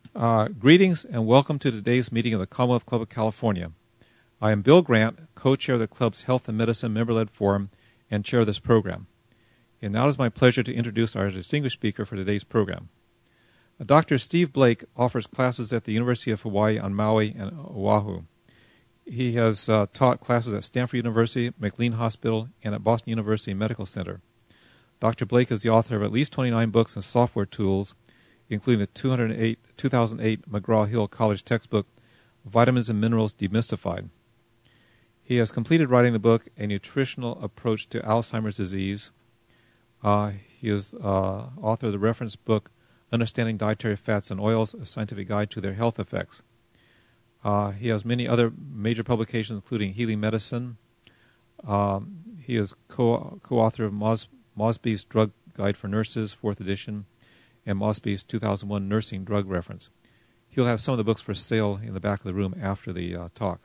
Greetings and welcome to today's meeting of the Commonwealth Club of California. I am Bill Grant, co-chair of the club's Health and Medicine member-led forum and chair of this program. And now it is my pleasure to introduce our distinguished speaker for today's program. Dr. Steve Blake offers classes at the University of Hawaii on Maui and Oahu. He has taught classes at Stanford University, McLean Hospital, and at Boston University Medical Center. Dr. Blake is the author of at least 29 books and software tools, including the 2008 McGraw-Hill College textbook, Vitamins and Minerals Demystified. He has completed writing the book, A Nutritional Approach to Alzheimer's Disease. He is author of the reference book, Understanding Dietary Fats and Oils, A Scientific Guide to Their Health Effects. He has many other major publications, including Healing Medicine. He is co-author of Mosby's Drug Guide for Nurses, 4th edition, and Mosby's 2001 Nursing Drug Reference. He'll have some of the books for sale in the back of the room after the talk.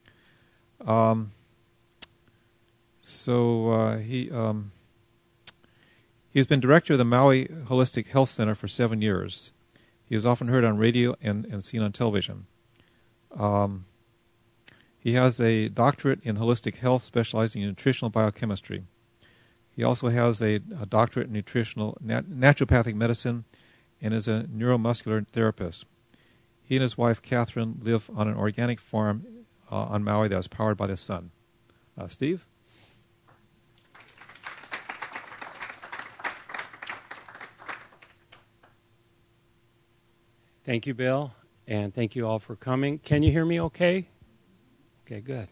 He's been director of the Maui Holistic Health Center for 7 years. He is often heard on radio and seen on television. He has a doctorate in holistic health, specializing in nutritional biochemistry. He also has a doctorate in naturopathic medicine and is a neuromuscular therapist. He and his wife, Catherine, live on an organic farm on Maui that is powered by the sun. Steve? Thank you, Bill, and thank you all for coming. Can you hear me okay? Okay, good.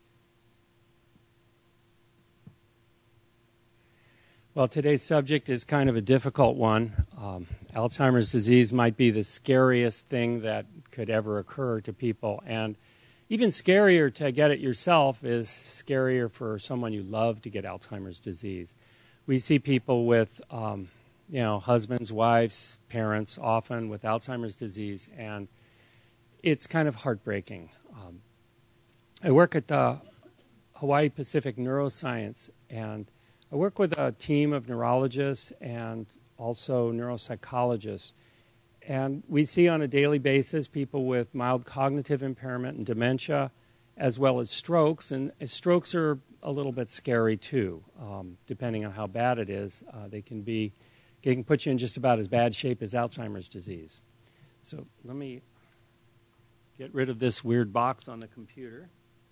Well, today's subject is kind of a difficult one. Alzheimer's disease might be the scariest thing that could ever occur to people, and even scarier to get it yourself is scarier for someone you love to get Alzheimer's disease. We see people with, husbands, wives, parents, often with Alzheimer's disease, and it's kind of heartbreaking. I work at the Hawaii Pacific Neuroscience, and I work with a team of neurologists and also neuropsychologists. And we see on a daily basis people with mild cognitive impairment and dementia, as well as strokes. And strokes are a little bit scary too, depending on how bad it is. They can put you in just about as bad shape as Alzheimer's disease. So let me get rid of this weird box on the computer.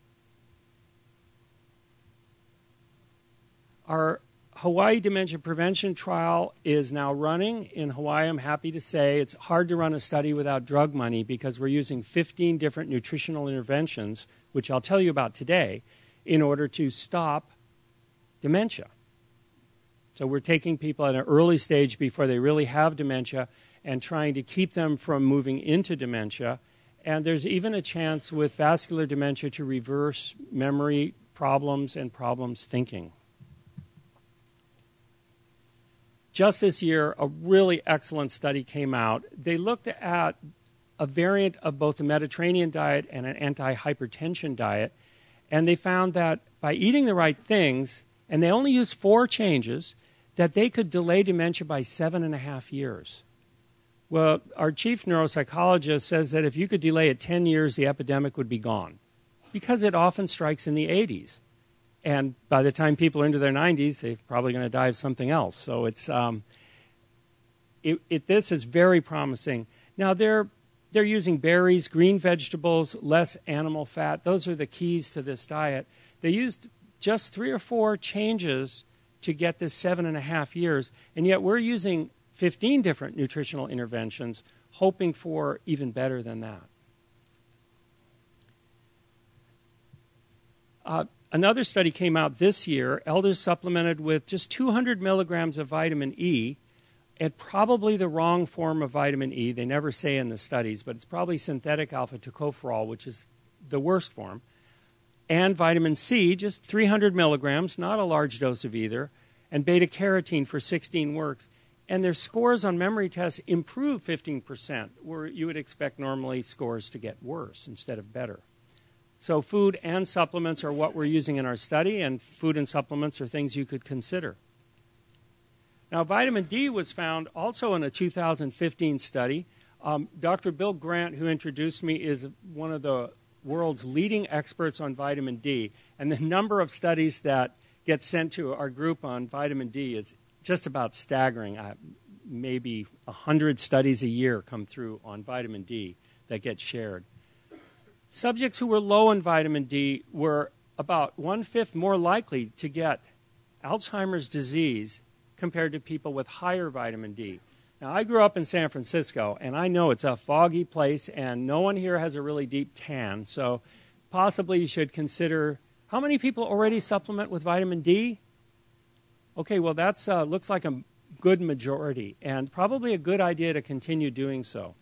Our Hawaii Dementia Prevention Trial is now running in Hawaii. I'm happy to say it's hard to run a study without drug money because we're using 15 different nutritional interventions, which I'll tell you about today, in order to stop dementia. So we're taking people at an early stage before they really have dementia and trying to keep them from moving into dementia. And there's even a chance with vascular dementia to reverse memory problems and problems thinking. Just this year, a really excellent study came out. They looked at a variant of both the Mediterranean diet and an anti-hypertension diet, and they found that by eating the right things, and they only used 4 changes, that they could delay dementia by 7.5 years. Well, our chief neuropsychologist says that if you could delay it 10 years, the epidemic would be gone, because it often strikes in the 80s. And by the time people are into their 90s, they're probably going to die of something else. So this is very promising. Now, they're using berries, green vegetables, less animal fat. Those are the keys to this diet. They used just 3 or 4 changes to get this 7.5 years, and yet we're using 15 different nutritional interventions, hoping for even better than that. Another study came out this year. Elders supplemented with just 200 milligrams of vitamin E, and probably the wrong form of vitamin E. They never say in the studies, but it's probably synthetic alpha-tocopherol, which is the worst form. And vitamin C, just 300 milligrams, not a large dose of either, and beta-carotene for 16 weeks. And their scores on memory tests improved 15%, where you would expect normally scores to get worse instead of better. So food and supplements are what we're using in our study, and food and supplements are things you could consider. Now, vitamin D was found also in a 2015 study. Dr. Bill Grant, who introduced me, is one of the world's leading experts on vitamin D. And the number of studies that get sent to our group on vitamin D is just about staggering. Maybe 100 studies a year come through on vitamin D that get shared. Subjects who were low in vitamin D were about 1/5 more likely to get Alzheimer's disease compared to people with higher vitamin D. Now, I grew up in San Francisco, and I know it's a foggy place, and no one here has a really deep tan, so possibly you should consider, how many people already supplement with vitamin D? Okay, well, that looks like a good majority, and probably a good idea to continue doing so.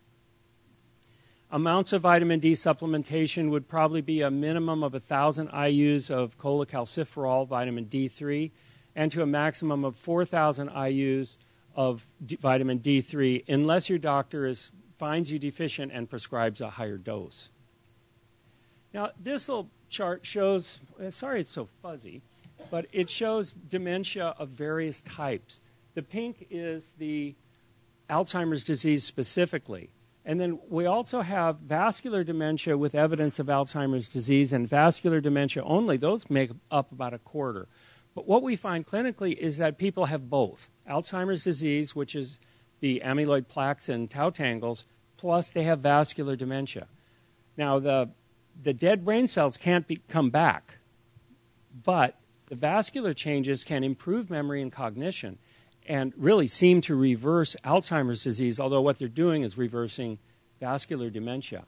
Amounts of vitamin D supplementation would probably be a minimum of 1,000 IUs of cholecalciferol, vitamin D3, and to a maximum of 4,000 IUs of vitamin D3, unless your doctor finds you deficient and prescribes a higher dose. Now, this little chart shows, sorry it's so fuzzy, but it shows dementia of various types. The pink is the Alzheimer's disease specifically. And then we also have vascular dementia with evidence of Alzheimer's disease and vascular dementia only. Those make up about a quarter. But what we find clinically is that people have both. Alzheimer's disease, which is the amyloid plaques and tau tangles, plus they have vascular dementia. Now, the dead brain cells can't come back, but the vascular changes can improve memory and cognition and really seem to reverse Alzheimer's disease, although what they're doing is reversing vascular dementia.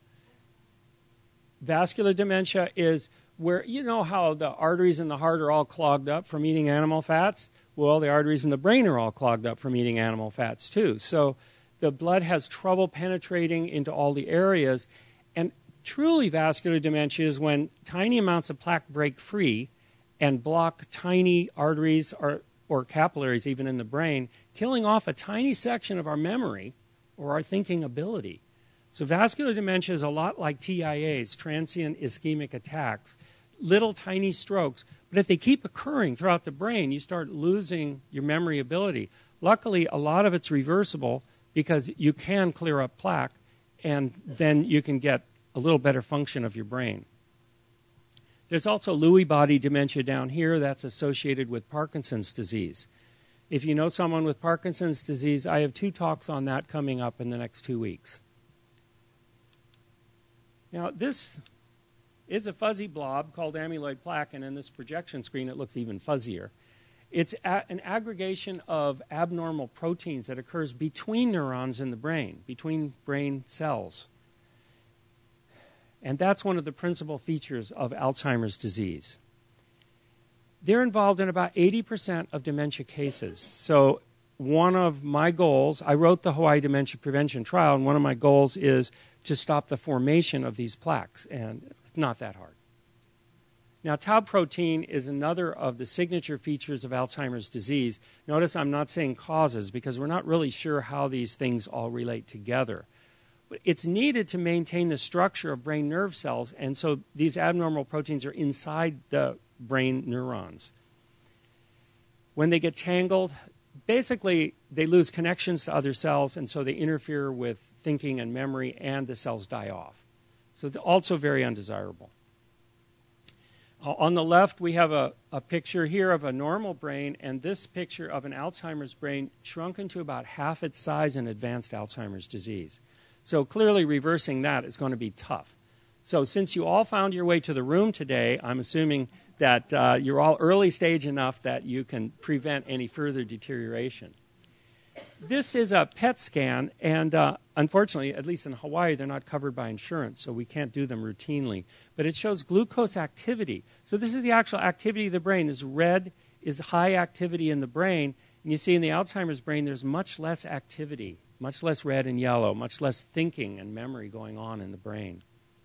Vascular dementia is where, you know how the arteries in the heart are all clogged up from eating animal fats? Well, the arteries in the brain are all clogged up from eating animal fats too. So the blood has trouble penetrating into all the areas. And truly vascular dementia is when tiny amounts of plaque break free and block tiny arteries or capillaries even in the brain, killing off a tiny section of our memory or our thinking ability. So vascular dementia is a lot like TIAs, transient ischemic attacks, little tiny strokes. But if they keep occurring throughout the brain, you start losing your memory ability. Luckily, a lot of it's reversible because you can clear up plaque, and then you can get a little better function of your brain. There's also Lewy body dementia down here that's associated with Parkinson's disease. If you know someone with Parkinson's disease, I have 2 talks on that coming up in the next 2 weeks. Now, this is a fuzzy blob called amyloid plaque, and in this projection screen it looks even fuzzier. It's an aggregation of abnormal proteins that occurs between neurons in the brain, between brain cells. And that's one of the principal features of Alzheimer's disease. They're involved in about 80% of dementia cases. So one of my goals, I wrote the Hawaii Dementia Prevention Trial, and one of my goals is to stop the formation of these plaques, and it's not that hard. Now, tau protein is another of the signature features of Alzheimer's disease. Notice I'm not saying causes because we're not really sure how these things all relate together. But it's needed to maintain the structure of brain nerve cells, and so these abnormal proteins are inside the brain neurons. When they get tangled, basically they lose connections to other cells, and so they interfere with thinking and memory, and the cells die off. So it's also very undesirable. On the left, we have a picture here of a normal brain, and this picture of an Alzheimer's brain shrunken to about half its size in advanced Alzheimer's disease. So clearly reversing that is going to be tough. So since you all found your way to the room today, I'm assuming that you're all early stage enough that you can prevent any further deterioration. This is a PET scan, and unfortunately, at least in Hawaii, they're not covered by insurance, so we can't do them routinely. But it shows glucose activity. So this is the actual activity of the brain. This red is high activity in the brain, and you see in the Alzheimer's brain there's much less activity, much less red and yellow, much less thinking and memory going on in the brain.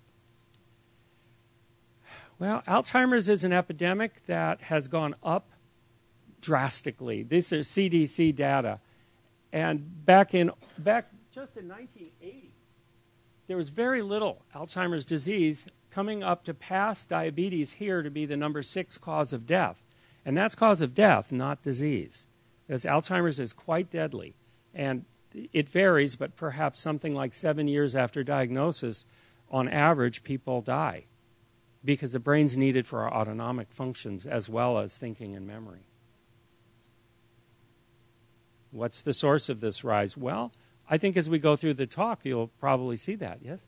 Well, Alzheimer's is an epidemic that has gone up drastically. These are CDC data. And back just in 1980, there was very little Alzheimer's disease, coming up to pass diabetes here to be the number 6 cause of death. And that's cause of death, not disease. Because Alzheimer's is quite deadly. And it varies, but perhaps something like 7 years after diagnosis, on average, people die because the brain's needed for our autonomic functions as well as thinking and memory. What's the source of this rise? Well, I think as we go through the talk, you'll probably see that, yes?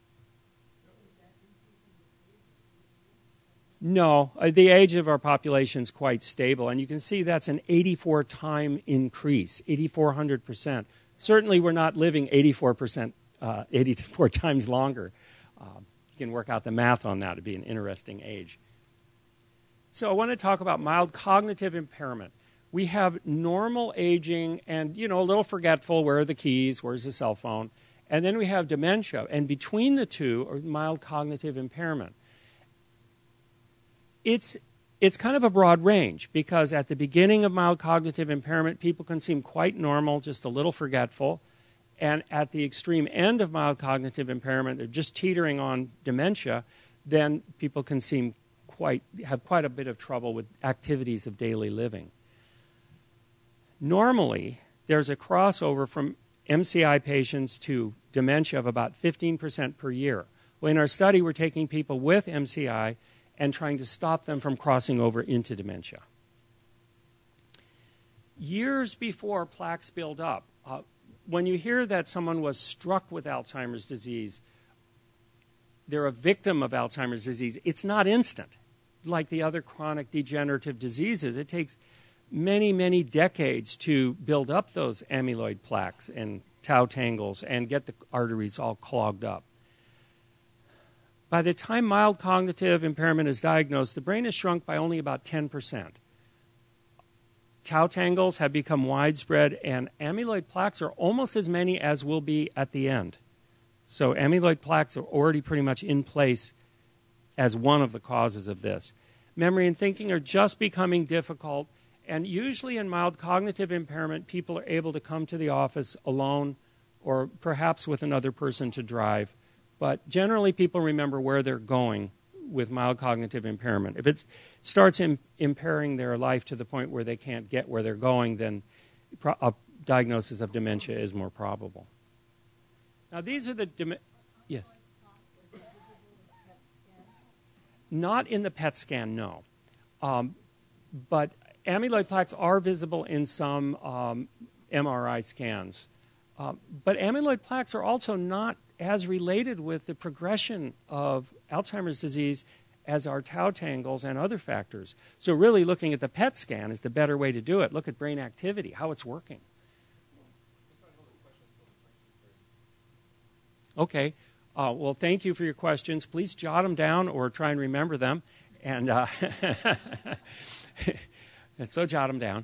No, the age of our population is quite stable, and you can see that's an 84-time increase, 8,400%. Certainly we're not living 84 times longer. You can work out the math on that. It'd be an interesting age. So I want to talk about mild cognitive impairment. We have normal aging and, a little forgetful. Where are the keys? Where's the cell phone? And then we have dementia. And between the two are mild cognitive impairment. It's kind of a broad range because at the beginning of mild cognitive impairment, people can seem quite normal, just a little forgetful. And at the extreme end of mild cognitive impairment, they're just teetering on dementia, then people can have quite a bit of trouble with activities of daily living. Normally, there's a crossover from MCI patients to dementia of about 15% per year. Well, in our study, we're taking people with MCI and trying to stop them from crossing over into dementia. Years before plaques build up, when you hear that someone was struck with Alzheimer's disease, they're a victim of Alzheimer's disease, it's not instant. Like the other chronic degenerative diseases, it takes many, many decades to build up those amyloid plaques and tau tangles and get the arteries all clogged up. By the time mild cognitive impairment is diagnosed, the brain has shrunk by only about 10%. Tau tangles have become widespread, and amyloid plaques are almost as many as will be at the end. So amyloid plaques are already pretty much in place as one of the causes of this. Memory and thinking are just becoming difficult, and usually in mild cognitive impairment, people are able to come to the office alone or perhaps with another person to drive. But generally, people remember where they're going with mild cognitive impairment. If it starts impairing their life to the point where they can't get where they're going, then a diagnosis of dementia is more probable. Now, these are the... Yes? Not in the PET scan, no. But amyloid plaques are visible in some MRI scans. But amyloid plaques are also not as related with the progression of Alzheimer's disease as are tau tangles and other factors. So really looking at the PET scan is the better way to do it. Look at brain activity, how it's working. Okay. Well, thank you for your questions. Please jot them down or try and remember them. And so jot them down.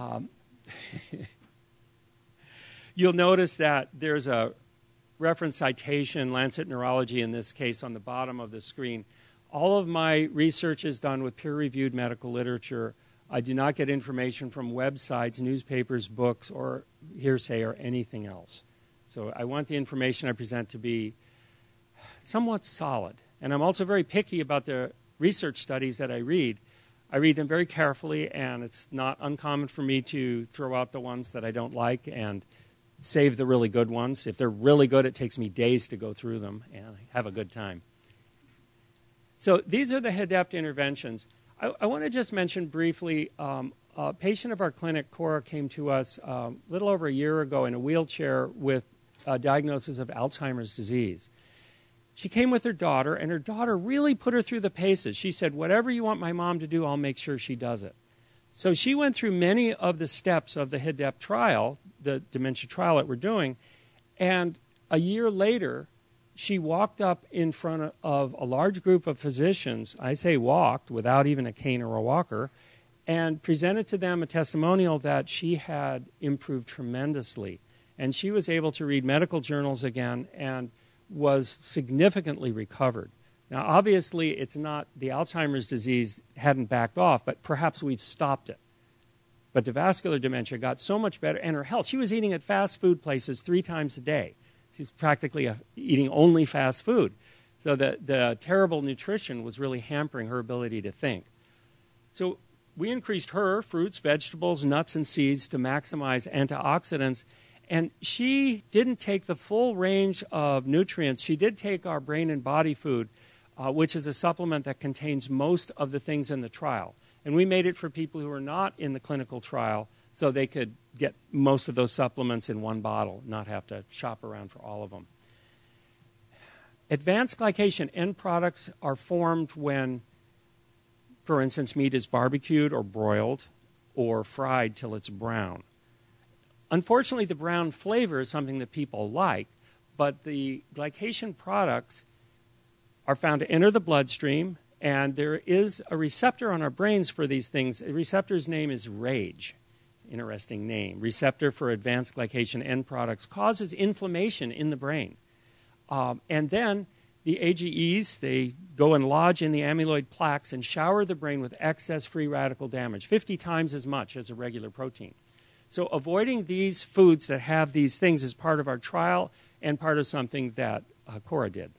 You'll notice that there's a reference citation, Lancet Neurology in this case, on the bottom of the screen. All of my research is done with peer-reviewed medical literature. I do not get information from websites, newspapers, books, or hearsay or anything else. So I want the information I present to be somewhat solid. And I'm also very picky about the research studies that I read. I read them very carefully, and it's not uncommon for me to throw out the ones that I don't like and save the really good ones. If they're really good, it takes me days to go through them and have a good time. So these are the HADEPT interventions. I want to just mention briefly, a patient of our clinic, Cora, came to us a little over a year ago in a wheelchair with a diagnosis of Alzheimer's disease. She came with her daughter, and her daughter really put her through the paces. She said, whatever you want my mom to do, I'll make sure she does it. So she went through many of the steps of the HADEPT trial, the dementia trial that we're doing, and a year later, she walked up in front of a large group of physicians, I say walked, without even a cane or a walker, and presented to them a testimonial that she had improved tremendously. And she was able to read medical journals again and was significantly recovered. Now, obviously, it's not the Alzheimer's disease hadn't backed off, but perhaps we've stopped it. But the vascular dementia got so much better, and her health. She was eating at fast food places 3 times a day. She's practically eating only fast food. So the terrible nutrition was really hampering her ability to think. So we increased her fruits, vegetables, nuts, and seeds to maximize antioxidants. And she didn't take the full range of nutrients. She did take our brain and body food, which is a supplement that contains most of the things in the trial. And we made it for people who are not in the clinical trial so they could get most of those supplements in one bottle, not have to shop around for all of them. Advanced glycation end products are formed when, for instance, meat is barbecued or broiled or fried till it's brown. Unfortunately, the brown flavor is something that people like, but the glycation products are found to enter the bloodstream, and there is a receptor on our brains for these things. The receptor's name is RAGE. It's an interesting name. Receptor for advanced glycation end products causes inflammation in the brain. And then the AGEs, they go and lodge in the amyloid plaques and shower the brain with excess free radical damage, 50 times as much as a regular protein. So avoiding these foods that have these things is part of our trial and part of something that Cora did.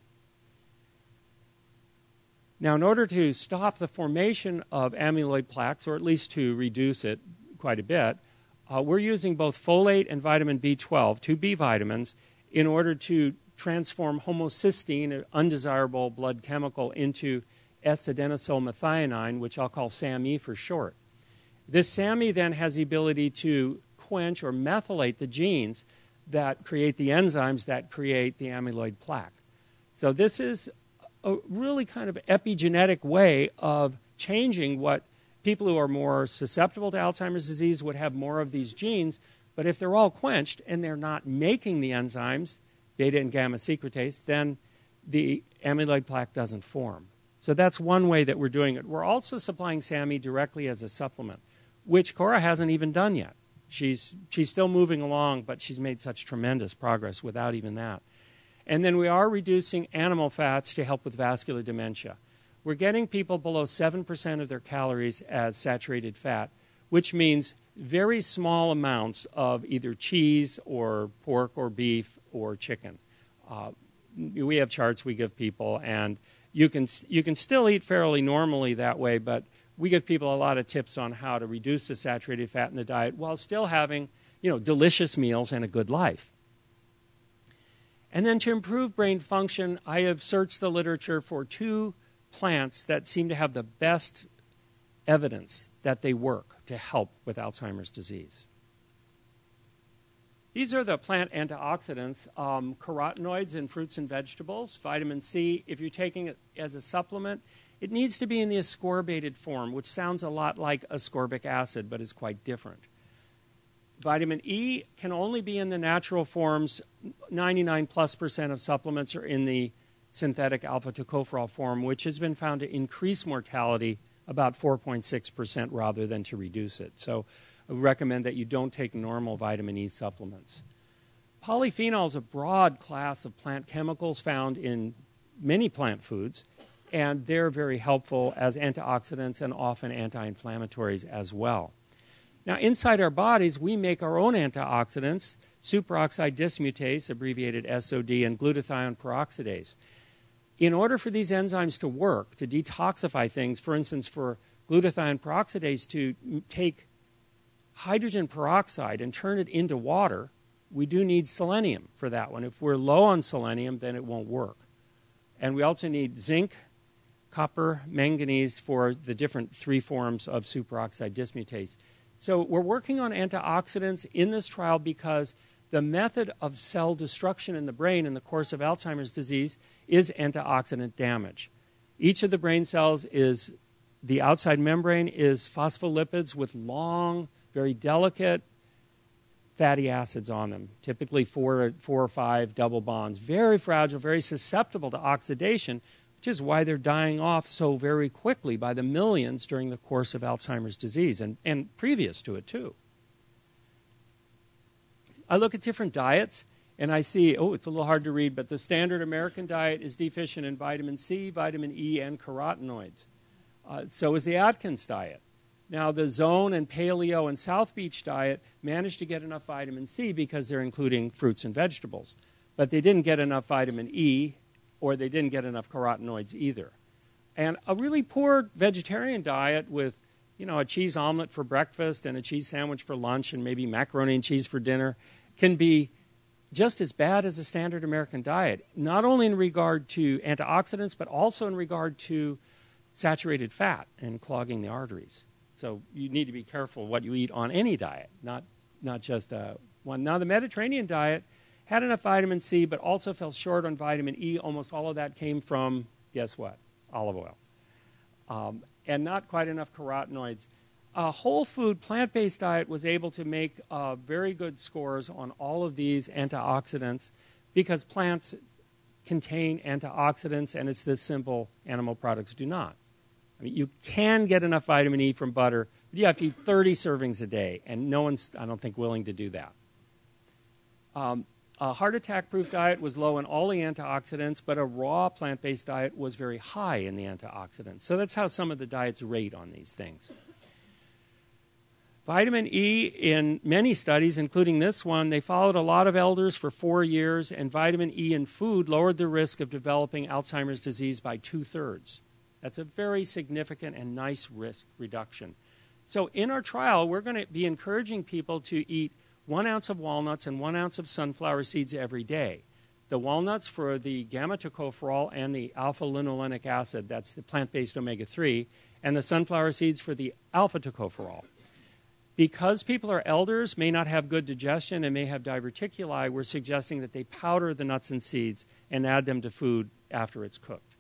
Now, in order to stop the formation of amyloid plaques, or at least to reduce it quite a bit, we're using both folate and vitamin B12, two B vitamins, in order to transform homocysteine, an undesirable blood chemical, into S-adenosylmethionine, which I'll call SAMe for short. This SAMe then has the ability to quench or methylate the genes that create the enzymes that create the amyloid plaque. So this is a really kind of epigenetic way of changing what people who are more susceptible to Alzheimer's disease would have more of these genes, but if they're all quenched and they're not making the enzymes, beta and gamma secretase, then the amyloid plaque doesn't form. So that's one way that we're doing it. We're also supplying SAMe directly as a supplement, which Cora hasn't even done yet. She's still moving along, but she's made such tremendous progress without even that. And then we are reducing animal fats to help with vascular dementia. We're getting people below 7% of their calories as saturated fat, which means very small amounts of either cheese or pork or beef or chicken. We have charts we give people, and you can still eat fairly normally that way, but we give people a lot of tips on how to reduce the saturated fat in the diet while still having, delicious meals and a good life. And then to improve brain function, I have searched the literature for two plants that seem to have the best evidence that they work to help with Alzheimer's disease. These are the plant antioxidants, carotenoids in fruits and vegetables, vitamin C. If you're taking it as a supplement, it needs to be in the ascorbated form, which sounds a lot like ascorbic acid, but is quite different. Vitamin E can only be in the natural forms. 99+% of supplements are in the synthetic alpha-tocopherol form, which has been found to increase mortality about 4.6% rather than to reduce it. So I would recommend that you don't take normal vitamin E supplements. Polyphenol is a broad class of plant chemicals found in many plant foods, and they're very helpful as antioxidants and often anti-inflammatories as well. Now, inside our bodies, we make our own antioxidants, superoxide dismutase, abbreviated SOD, and glutathione peroxidase. In order for these enzymes to work, to detoxify things, for instance, for glutathione peroxidase to take hydrogen peroxide and turn it into water, we do need selenium for that one. If we're low on selenium, then it won't work. And we also need zinc, copper, manganese for the different three forms of superoxide dismutase. So we're working on antioxidants in this trial because the method of cell destruction in the brain in the course of Alzheimer's disease is antioxidant damage. Each of the brain cells is, the outside membrane is phospholipids with long, very delicate fatty acids on them, typically four or five double bonds, very fragile, very susceptible to oxidation, which is why they're dying off so very quickly by the millions during the course of Alzheimer's disease and previous to it too. I look at different diets and I see, it's a little hard to read, but the standard American diet is deficient in vitamin C, vitamin E, and carotenoids. So is the Atkins diet. Now, the Zone and Paleo and South Beach diet managed to get enough vitamin C because they're including fruits and vegetables. But they didn't get enough vitamin E, or they didn't get enough carotenoids either. And a really poor vegetarian diet with, a cheese omelet for breakfast and a cheese sandwich for lunch and maybe macaroni and cheese for dinner can be just as bad as a standard American diet, not only in regard to antioxidants, but also in regard to saturated fat and clogging the arteries. So you need to be careful what you eat on any diet, not just one. Now, the Mediterranean diet had enough vitamin C, but also fell short on vitamin E. Almost all of that came from, guess what? Olive oil. And not quite enough carotenoids. A whole food, plant-based diet was able to make very good scores on all of these antioxidants because plants contain antioxidants, and it's this simple. Animal products do not. I mean, you can get enough vitamin E from butter, but you have to eat 30 servings a day, and no one's, I don't think, willing to do that. A heart attack-proof diet was low in all the antioxidants, but a raw plant-based diet was very high in the antioxidants. So that's how some of the diets rate on these things. Vitamin E, in many studies, including this one, they followed a lot of elders for 4 years, and vitamin E in food lowered the risk of developing Alzheimer's disease by 2/3. That's a very significant and nice risk reduction. So in our trial, we're going to be encouraging people to eat 1 ounce of walnuts and 1 ounce of sunflower seeds every day. The walnuts for the gamma-tocopherol and the alpha-linolenic acid, that's the plant-based omega-3, and the sunflower seeds for the alpha-tocopherol. Because people are elders, may not have good digestion, and may have diverticuli, we're suggesting that they powder the nuts and seeds and add them to food after it's cooked.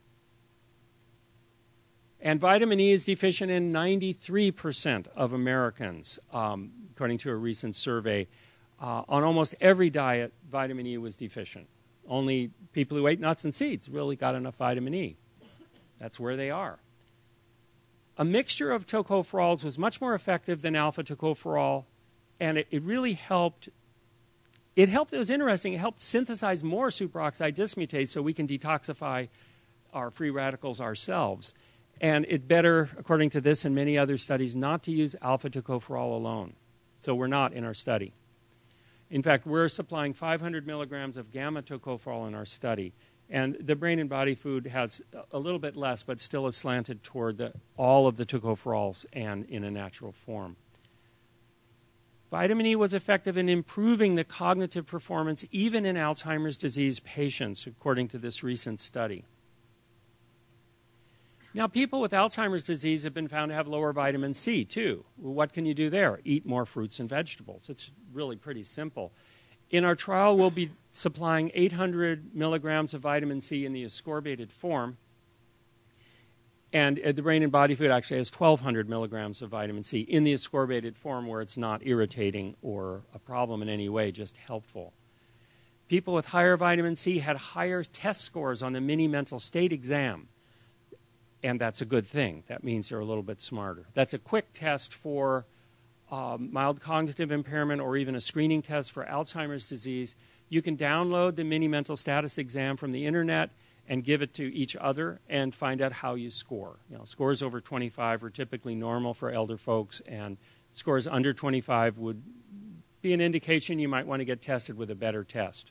And vitamin E is deficient in 93% of Americans, according to a recent survey. On almost every diet, vitamin E was deficient. Only people who ate nuts and seeds really got enough vitamin E. That's where they are. A mixture of tocopherols was much more effective than alpha-tocopherol, and it really helped. It was interesting. It helped synthesize more superoxide dismutase so we can detoxify our free radicals ourselves. And it's better, according to this and many other studies, not to use alpha-tocopherol alone. So we're not in our study. In fact, we're supplying 500 milligrams of gamma-tocopherol in our study. And the Brain and Body Food has a little bit less, but still is slanted toward all of the tocopherols and in a natural form. Vitamin E was effective in improving the cognitive performance even in Alzheimer's disease patients, according to this recent study. Now, people with Alzheimer's disease have been found to have lower vitamin C, too. Well, what can you do there? Eat more fruits and vegetables. It's really pretty simple. In our trial, we'll be supplying 800 milligrams of vitamin C in the ascorbated form. And the Brain and Body Food actually has 1,200 milligrams of vitamin C in the ascorbated form where it's not irritating or a problem in any way, just helpful. People with higher vitamin C had higher test scores on the mini mental state exam. And that's a good thing. That means they're a little bit smarter. That's a quick test for mild cognitive impairment or even a screening test for Alzheimer's disease. You can download the mini mental status exam from the internet and give it to each other and find out how you score. You know, scores over 25 are typically normal for elder folks, and scores under 25 would be an indication you might want to get tested with a better test.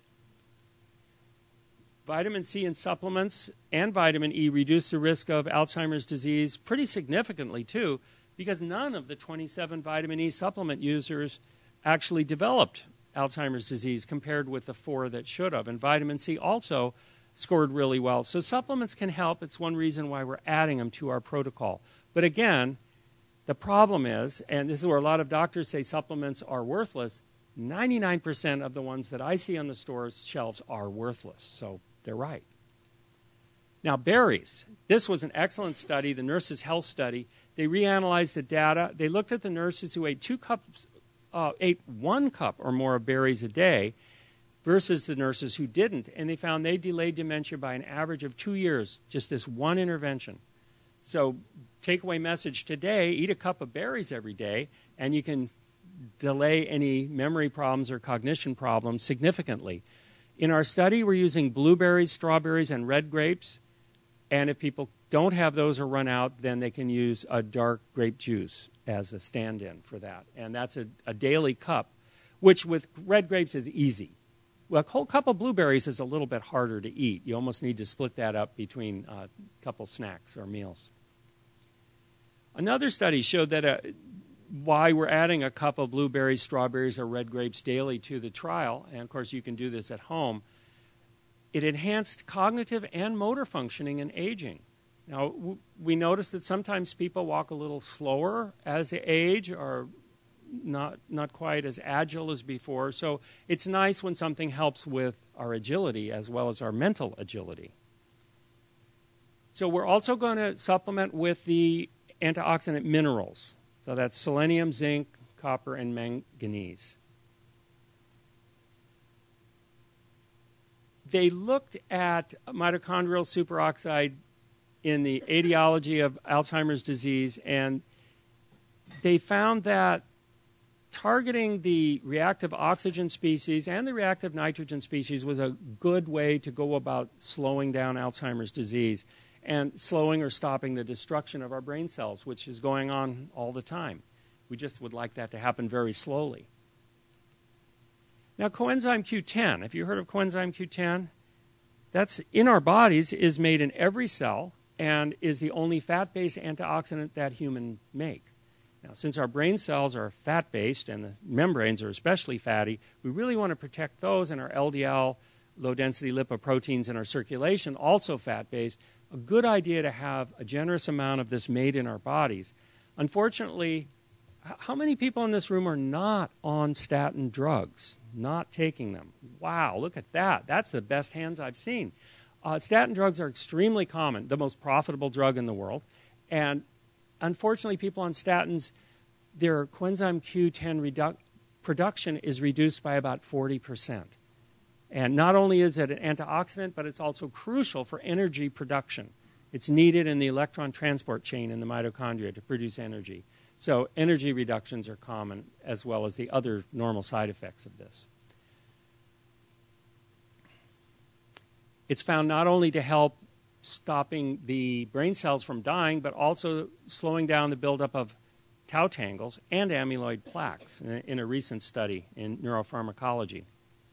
Vitamin C in supplements and vitamin E reduce the risk of Alzheimer's disease pretty significantly, too, because none of the 27 vitamin E supplement users actually developed Alzheimer's disease compared with the 4 that should have. And vitamin C also scored really well. So supplements can help. It's one reason why we're adding them to our protocol. But again, the problem is, and this is where a lot of doctors say supplements are worthless, 99% of the ones that I see on the store's shelves are worthless. So they're right. Now, berries. This was an excellent study, the Nurses' Health Study. They reanalyzed the data. They looked at the nurses who ate 1 cup or more of berries a day versus the nurses who didn't, and they found they delayed dementia by an average of 2 years, just this one intervention. So takeaway message today, eat a cup of berries every day, and you can delay any memory problems or cognition problems significantly. In our study, we're using blueberries, strawberries, and red grapes. And if people don't have those or run out, then they can use a dark grape juice as a stand-in for that. And that's a daily cup, which with red grapes is easy. Well, a whole cup of blueberries is a little bit harder to eat. You almost need to split that up between a couple snacks or meals. Another study showed that why we're adding a cup of blueberries, strawberries, or red grapes daily to the trial, and of course you can do this at home, it enhanced cognitive and motor functioning in aging. Now, we notice that sometimes people walk a little slower as they age, or not quite as agile as before. So it's nice when something helps with our agility as well as our mental agility. So we're also going to supplement with the antioxidant minerals. So that's selenium, zinc, copper, and manganese. They looked at mitochondrial superoxide in the etiology of Alzheimer's disease, and they found that targeting the reactive oxygen species and the reactive nitrogen species was a good way to go about slowing down Alzheimer's disease and slowing or stopping the destruction of our brain cells, which is going on all the time. We just would like that to happen very slowly. Now, coenzyme Q10, have you heard of coenzyme Q10? That's in our bodies, is made in every cell, and is the only fat-based antioxidant that humans make. Now, since our brain cells are fat-based and the membranes are especially fatty, we really want to protect those, and our LDL, low-density lipoproteins in our circulation, also fat-based. A good idea to have a generous amount of this made in our bodies. Unfortunately, how many people in this room are not on statin drugs, not taking them? Wow, look at that. That's the best hands I've seen. Statin drugs are extremely common, the most profitable drug in the world. And unfortunately, people on statins, their coenzyme Q10 production is reduced by about 40%. And not only is it an antioxidant, but it's also crucial for energy production. It's needed in the electron transport chain in the mitochondria to produce energy. So energy reductions are common, as well as the other normal side effects of this. It's found not only to help stopping the brain cells from dying, but also slowing down the buildup of tau tangles and amyloid plaques in a recent study in neuropharmacology.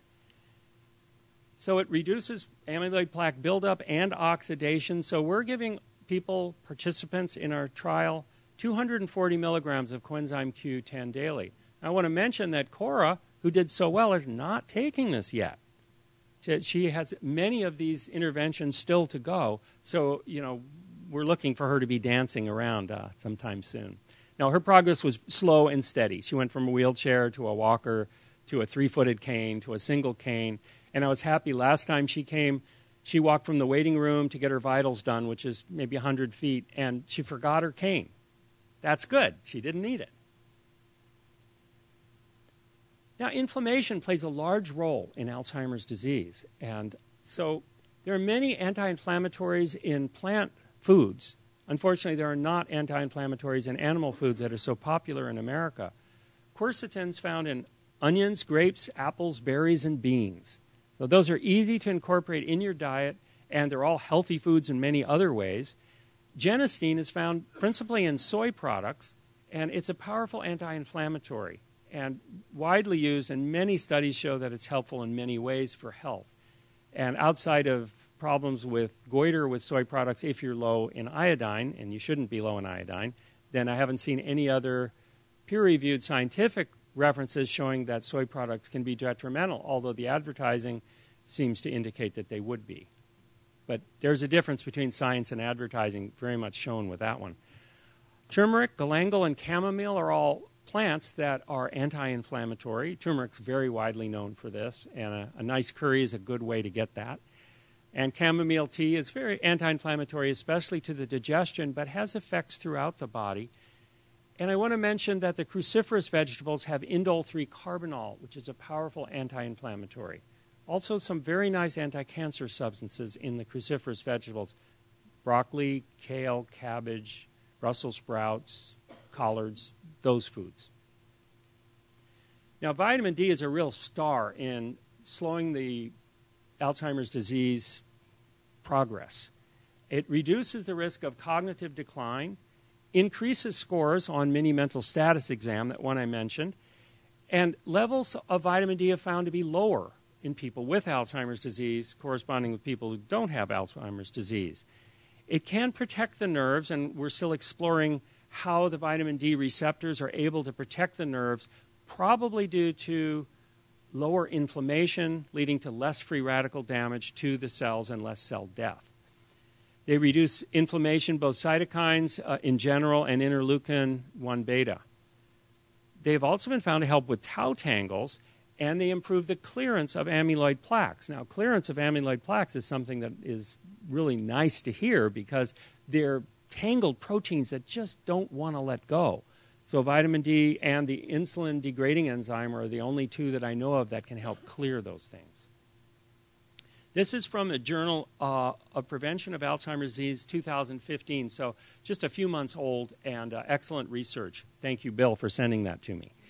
So it reduces amyloid plaque buildup and oxidation. So we're giving participants in our trial, 240 milligrams of coenzyme Q10 daily. I want to mention that Cora, who did so well, is not taking this yet. She has many of these interventions still to go. So, we're looking for her to be dancing around sometime soon. Now, her progress was slow and steady. She went from a wheelchair to a walker to a 3-footed cane to a single cane. And I was happy last time she came, she walked from the waiting room to get her vitals done, which is maybe 100 feet, and she forgot her cane. That's good. She didn't need it. Now, inflammation plays a large role in Alzheimer's disease. And so there are many anti-inflammatories in plant foods. Unfortunately, there are not anti-inflammatories in animal foods that are so popular in America. Quercetin's found in onions, grapes, apples, berries, and beans. So those are easy to incorporate in your diet, and they're all healthy foods in many other ways. Genistein is found principally in soy products, and it's a powerful anti-inflammatory and widely used, and many studies show that it's helpful in many ways for health. And outside of problems with goiter with soy products, if you're low in iodine, and you shouldn't be low in iodine, then I haven't seen any other peer-reviewed scientific references showing that soy products can be detrimental, although the advertising seems to indicate that they would be. But there's a difference between science and advertising, very much shown with that one. Turmeric, galangal, and chamomile are all plants that are anti-inflammatory. Turmeric's very widely known for this, and a nice curry is a good way to get that. And chamomile tea is very anti-inflammatory, especially to the digestion, but has effects throughout the body. And I want to mention that the cruciferous vegetables have indole-3 carbinol, which is a powerful anti-inflammatory. Also, some very nice anti-cancer substances in the cruciferous vegetables. Broccoli, kale, cabbage, Brussels sprouts, collards, those foods. Now, vitamin D is a real star in slowing the Alzheimer's disease progress. It reduces the risk of cognitive decline, increases scores on mini mental status exam, that one I mentioned, and levels of vitamin D are found to be lower in people with Alzheimer's disease corresponding with people who don't have Alzheimer's disease. It can protect the nerves, and we're still exploring how the vitamin D receptors are able to protect the nerves, probably due to lower inflammation, leading to less free radical damage to the cells and less cell death. They reduce inflammation, both cytokines in general and interleukin-1 beta. They've also been found to help with tau tangles, and they improve the clearance of amyloid plaques. Now, clearance of amyloid plaques is something that is really nice to hear because they're tangled proteins that just don't want to let go. So vitamin D and the insulin-degrading enzyme are the only two that I know of that can help clear those things. This is from the Journal of Prevention of Alzheimer's Disease, 2015, so just a few months old, and excellent research. Thank you, Bill, for sending that to me.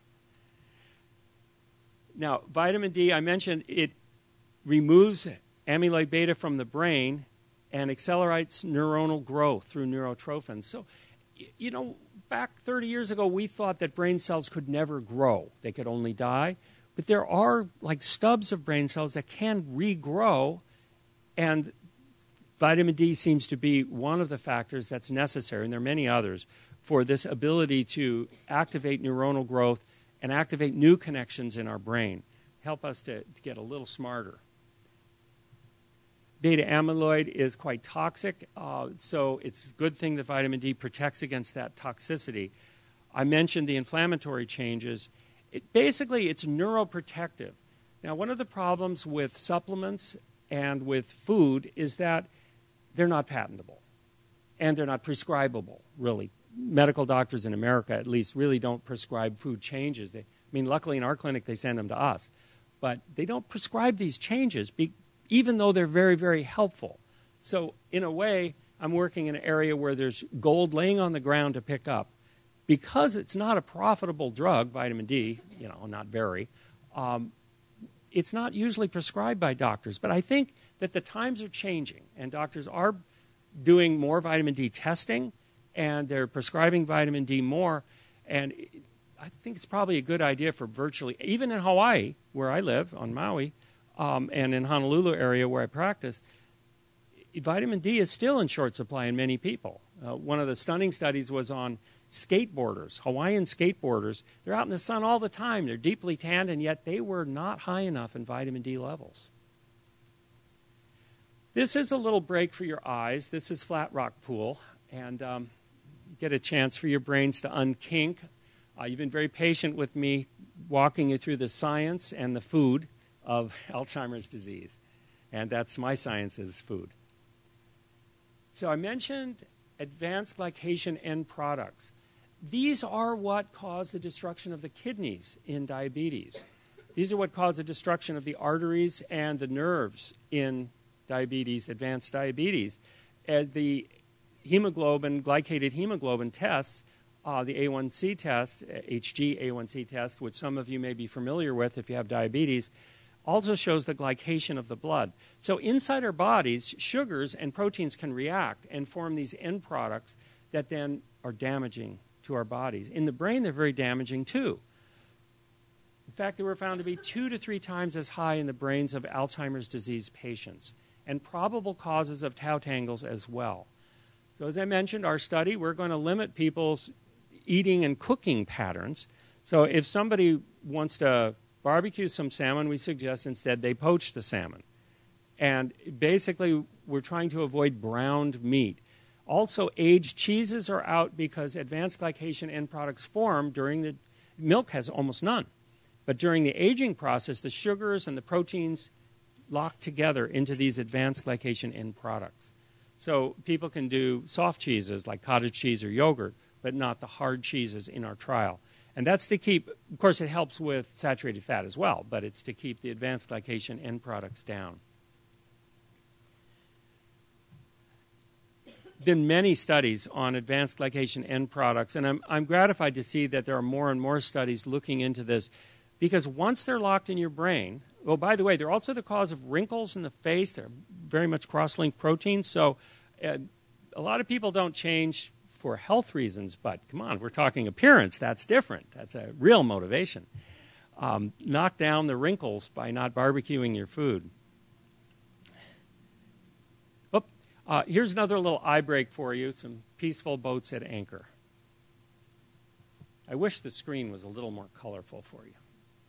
Now, vitamin D, I mentioned it removes amyloid beta from the brain and accelerates neuronal growth through neurotrophins. So, you know, back 30 years ago, we thought that brain cells could never grow. They could only die. But there are like stubs of brain cells that can regrow, and vitamin D seems to be one of the factors that's necessary, and there are many others, for this ability to activate neuronal growth and activate new connections in our brain, help us to get a little smarter. Beta amyloid is quite toxic, so it's a good thing that vitamin D protects against that toxicity. I mentioned the inflammatory changes. Basically, it's neuroprotective. Now, one of the problems with supplements and with food is that they're not patentable, and they're not prescribable, really. Medical doctors in America, at least, really don't prescribe food changes. Luckily in our clinic, they send them to us. But they don't prescribe these changes, even though they're very, very helpful. So, in a way, I'm working in an area where there's gold laying on the ground to pick up. Because it's not a profitable drug, vitamin D, not very, it's not usually prescribed by doctors. But I think that the times are changing, and doctors are doing more vitamin D testing, and they're prescribing vitamin D more. And I think it's probably a good idea for virtually, even in Hawaii, where I live, on Maui, and in Honolulu area where I practice, vitamin D is still in short supply in many people. One of the stunning studies was on skateboarders, Hawaiian skateboarders. They're out in the sun all the time. They're deeply tanned, and yet they were not high enough in vitamin D levels. This is a little break for your eyes. This is Flat Rock Pool, and get a chance for your brains to unkink. You've been very patient with me walking you through the science and the food of Alzheimer's disease, and that's my science is food. So I mentioned advanced glycation end products. These are what cause the destruction of the kidneys in diabetes. These are what cause the destruction of the arteries and the nerves in diabetes, advanced diabetes. The hemoglobin, glycated hemoglobin tests, the A1C test, HgA1C test, which some of you may be familiar with if you have diabetes, also shows the glycation of the blood. So inside our bodies, sugars and proteins can react and form these end products that then are damaging to our bodies. In the brain, they're very damaging too. In fact, they were found to be 2 to 3 times as high in the brains of Alzheimer's disease patients, and probable causes of tau tangles as well. So as I mentioned, our study, we're going to limit people's eating and cooking patterns. So if somebody wants to barbecue some salmon, we suggest instead they poach the salmon. And basically, we're trying to avoid browned meat. Also, aged cheeses are out because advanced glycation end products form during the milk has almost none. But during the aging process, the sugars and the proteins lock together into these advanced glycation end products. So people can do soft cheeses like cottage cheese or yogurt, but not the hard cheeses in our trial. And that's to keep, of course, it helps with saturated fat as well, but it's to keep the advanced glycation end products down. Been many studies on advanced glycation end products, and I'm gratified to see that there are more and more studies looking into this, because once they're locked in your brain, oh, by the way, they're also the cause of wrinkles in the face. They're very much cross-linked proteins, so a lot of people don't change for health reasons, but come on, we're talking appearance. That's different. That's a real motivation. Knock down the wrinkles by not barbecuing your food. Here's another little eye break for you, some peaceful boats at anchor. I wish the screen was a little more colorful for you.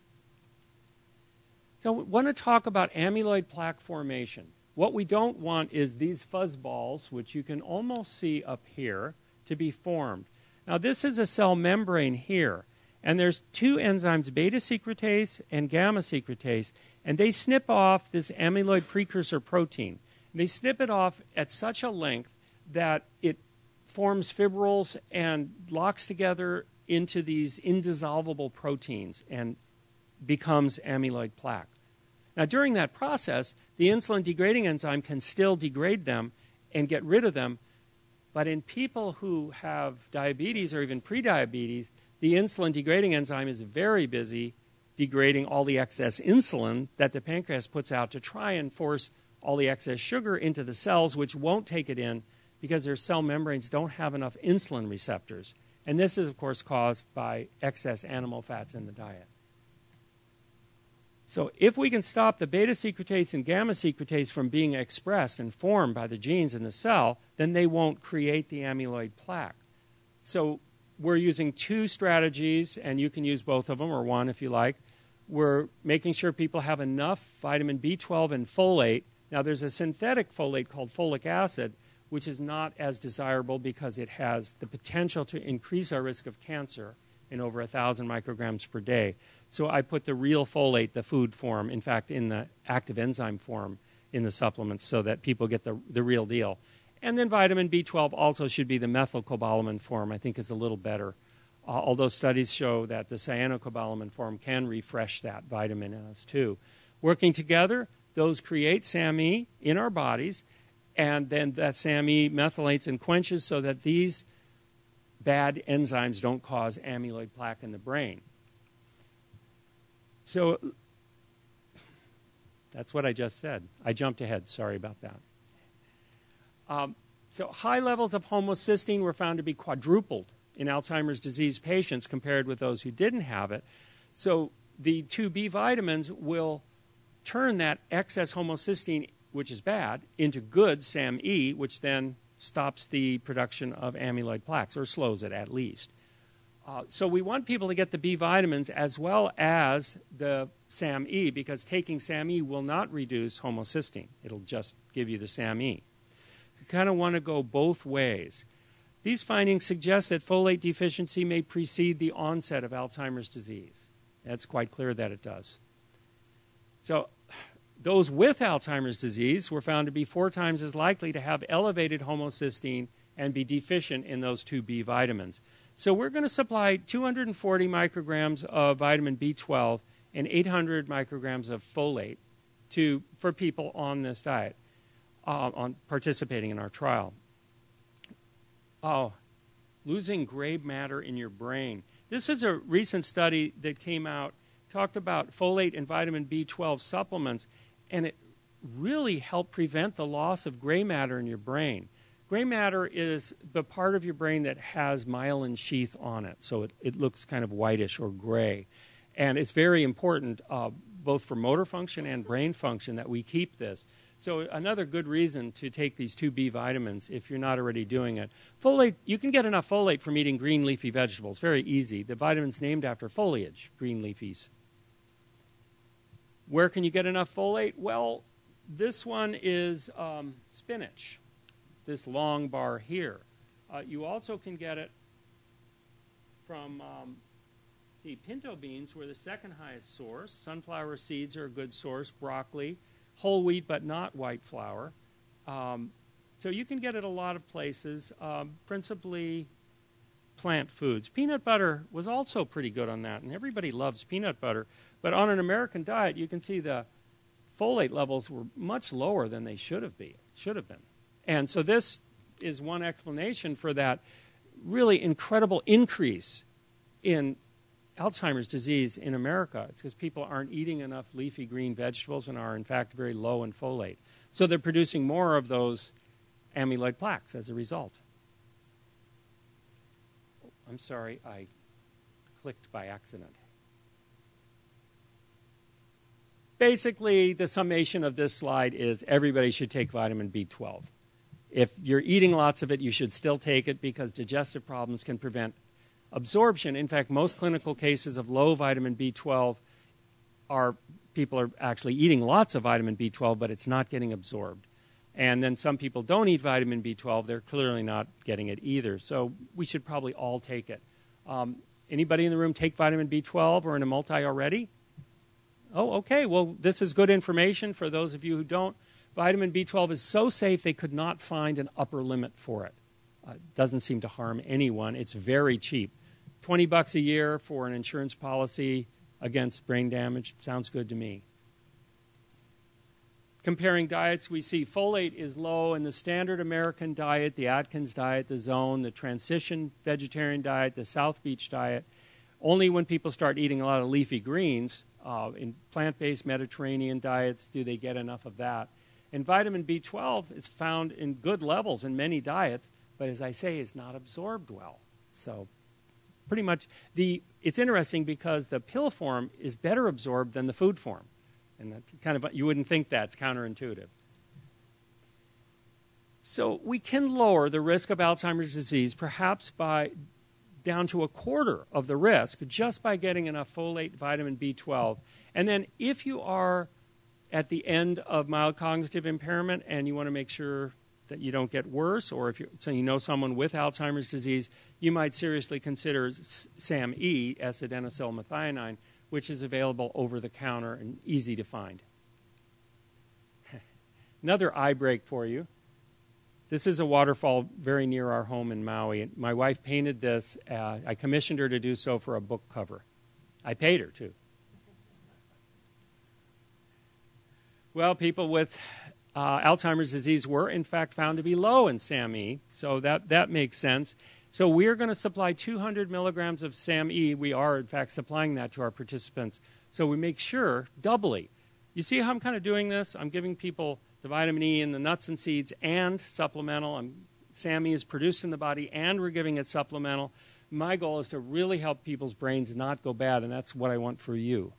So we want to talk about amyloid plaque formation. What we don't want is these fuzz balls, which you can almost see up here, to be formed. Now, this is a cell membrane here, and there's two enzymes, beta secretase and gamma secretase, and they snip off this amyloid precursor protein. They snip it off at such a length that it forms fibrils and locks together into these indissoluble proteins and becomes amyloid plaque. Now, during that process, the insulin-degrading enzyme can still degrade them and get rid of them, but in people who have diabetes or even prediabetes, the insulin-degrading enzyme is very busy degrading all the excess insulin that the pancreas puts out to try and force all the excess sugar into the cells, which won't take it in because their cell membranes don't have enough insulin receptors. And this is, of course, caused by excess animal fats in the diet. So if we can stop the beta secretase and gamma secretase from being expressed and formed by the genes in the cell, then they won't create the amyloid plaque. So we're using two strategies, and you can use both of them, or one if you like. We're making sure people have enough vitamin B12 and folate. Now, there's a synthetic folate called folic acid, which is not as desirable because it has the potential to increase our risk of cancer in over 1,000 micrograms per day. So I put the real folate, the food form, in fact, in the active enzyme form in the supplements so that people get the real deal. And then vitamin B12 also should be the methylcobalamin form. I think is a little better, although studies show that the cyanocobalamin form can refresh that vitamin in us too. Working together, those create SAMe in our bodies, and then that SAMe methylates and quenches so that these bad enzymes don't cause amyloid plaque in the brain. So that's what I just said. I jumped ahead. Sorry about that. So high levels of homocysteine were found to be quadrupled in Alzheimer's disease patients compared with those who didn't have it. So the 2B vitamins will turn that excess homocysteine, which is bad, into good SAMe, which then stops the production of amyloid plaques, or slows it at least. So we want people to get the B vitamins as well as the SAMe, because taking SAMe will not reduce homocysteine. It'll just give you the SAMe. You kind of want to go both ways. These findings suggest that folate deficiency may precede the onset of Alzheimer's disease. It's quite clear that it does. So those with Alzheimer's disease were found to be 4 times as likely to have elevated homocysteine and be deficient in those 2B vitamins. So we're going to supply 240 micrograms of vitamin B12 and 800 micrograms of folate for people on this diet, on participating in our trial. Oh, losing gray matter in your brain. This is a recent study that came out, talked about folate and vitamin B12 supplements, and it really helped prevent the loss of gray matter in your brain. Gray matter is the part of your brain that has myelin sheath on it, so it looks kind of whitish or gray. And it's very important, both for motor function and brain function, that we keep this. So another good reason to take these 2B vitamins if you're not already doing it. Folate, you can get enough folate from eating green leafy vegetables. Very easy. The vitamin's named after foliage, green leafies. Where can you get enough folate? Well, this one is spinach, this long bar here. You also can get it from, pinto beans were the second highest source. Sunflower seeds are a good source, broccoli, whole wheat but not white flour. So you can get it a lot of places, principally plant foods. Peanut butter was also pretty good on that, and everybody loves peanut butter. But on an American diet, you can see the folate levels were much lower than they should have been. And so this is one explanation for that really incredible increase in Alzheimer's disease in America. It's because people aren't eating enough leafy green vegetables and are, in fact, very low in folate. So they're producing more of those amyloid plaques as a result. I'm sorry, I clicked by accident. Basically, the summation of this slide is everybody should take vitamin B12. If you're eating lots of it, you should still take it because digestive problems can prevent absorption. In fact, most clinical cases of low vitamin B12 people are actually eating lots of vitamin B12, but it's not getting absorbed. And then some people don't eat vitamin B12. They're clearly not getting it either. So we should probably all take it. Anybody in the room take vitamin B12 or in a multi already? Oh, okay. Well, this is good information for those of you who don't. Vitamin B12 is so safe they could not find an upper limit for it. It doesn't seem to harm anyone. It's very cheap. $20 a year for an insurance policy against brain damage sounds good to me. Comparing diets, we see folate is low in the standard American diet, the Atkins diet, the Zone, the transition vegetarian diet, the South Beach diet. Only when people start eating a lot of leafy greens in plant-based Mediterranean diets do they get enough of that. And vitamin B12 is found in good levels in many diets, but as I say, is not absorbed well. So pretty much it's interesting because the pill form is better absorbed than the food form. And that's kind of, you wouldn't think that's counterintuitive. So we can lower the risk of Alzheimer's disease perhaps by down to a quarter of the risk just by getting enough folate, vitamin B12. And then if you are at the end of mild cognitive impairment and you want to make sure that you don't get worse, or if you know someone with Alzheimer's disease, you might seriously consider SAMe, S-adenosylmethionine, which is available over the counter and easy to find. Another eye break for you. This is a waterfall very near our home in Maui. My wife painted this. I commissioned her to do so for a book cover. I paid her, too. Well, people with Alzheimer's disease were, in fact, found to be low in SAMe, so that makes sense. So we're going to supply 200 milligrams of SAMe. We are, in fact, supplying that to our participants. So we make sure, doubly. You see how I'm kind of doing this? I'm giving people the vitamin E in the nuts and seeds and supplemental. SAMe is produced in the body, and we're giving it supplemental. My goal is to really help people's brains not go bad, and that's what I want for you.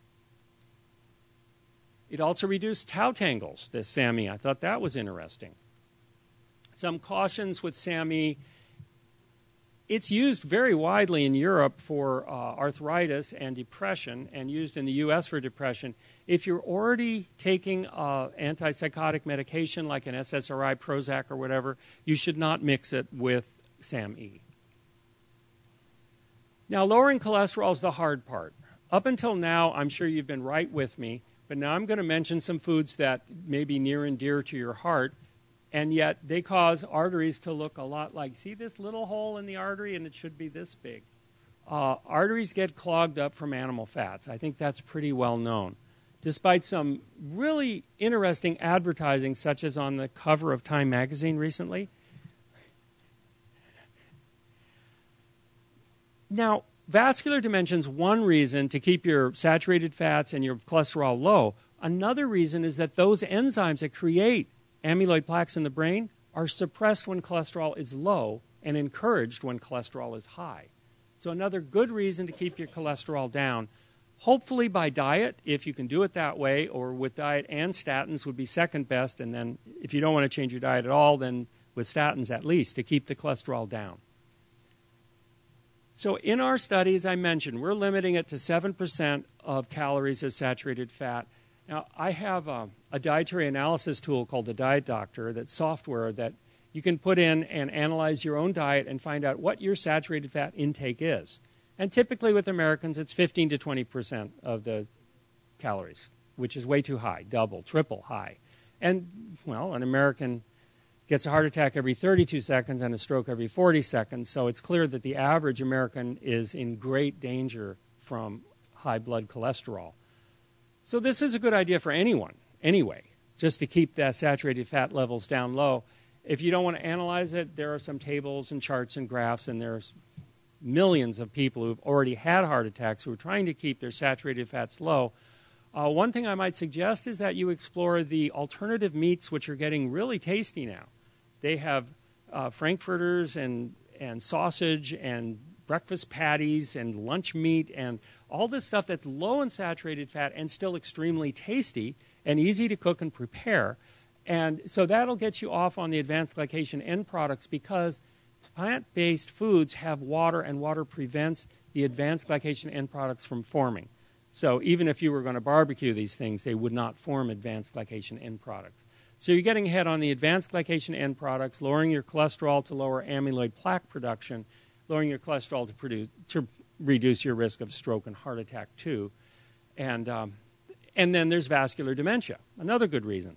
It also reduced tau tangles, this SAMe. I thought that was interesting. Some cautions with SAMe. It's used very widely in Europe for arthritis and depression, and used in the U.S. for depression. If you're already taking antipsychotic medication like an SSRI, Prozac, or whatever, you should not mix it with SAMe. Now, lowering cholesterol is the hard part. Up until now, I'm sure you've been right with me, but now I'm going to mention some foods that may be near and dear to your heart, and yet they cause arteries to look a lot like, see this little hole in the artery, and it should be this big. Arteries get clogged up from animal fats. I think that's pretty well known. Despite some really interesting advertising, such as on the cover of Time magazine recently. Now, vascular dementia is one reason to keep your saturated fats and your cholesterol low. Another reason is that those enzymes that create amyloid plaques in the brain are suppressed when cholesterol is low and encouraged when cholesterol is high. So another good reason to keep your cholesterol down, hopefully by diet, if you can do it that way, or with diet and statins would be second best, and then if you don't want to change your diet at all, then with statins at least to keep the cholesterol down. So in our study, as I mentioned, we're limiting it to 7% of calories as saturated fat. Now, I have a dietary analysis tool called the Diet Doctor, that's software that you can put in and analyze your own diet and find out what your saturated fat intake is. And typically with Americans, it's 15 to 20% of the calories, which is way too high, double, triple high. And, well, an American gets a heart attack every 32 seconds and a stroke every 40 seconds, so it's clear that the average American is in great danger from high blood cholesterol. So this is a good idea for anyone, anyway, just to keep that saturated fat levels down low. If you don't want to analyze it, there are some tables and charts and graphs, and there's millions of people who've already had heart attacks who are trying to keep their saturated fats low. One thing I might suggest is that you explore the alternative meats, which are getting really tasty now. They have frankfurters and sausage and breakfast patties and lunch meat and all this stuff that's low in saturated fat and still extremely tasty and easy to cook and prepare. And so that'll get you off on the advanced glycation end products because plant-based foods have water, and water prevents the advanced glycation end products from forming. So even if you were going to barbecue these things, they would not form advanced glycation end products. So you're getting ahead on the advanced glycation end products, lowering your cholesterol to lower amyloid plaque production, lowering your cholesterol to reduce your risk of stroke and heart attack too. And then there's vascular dementia, another good reason.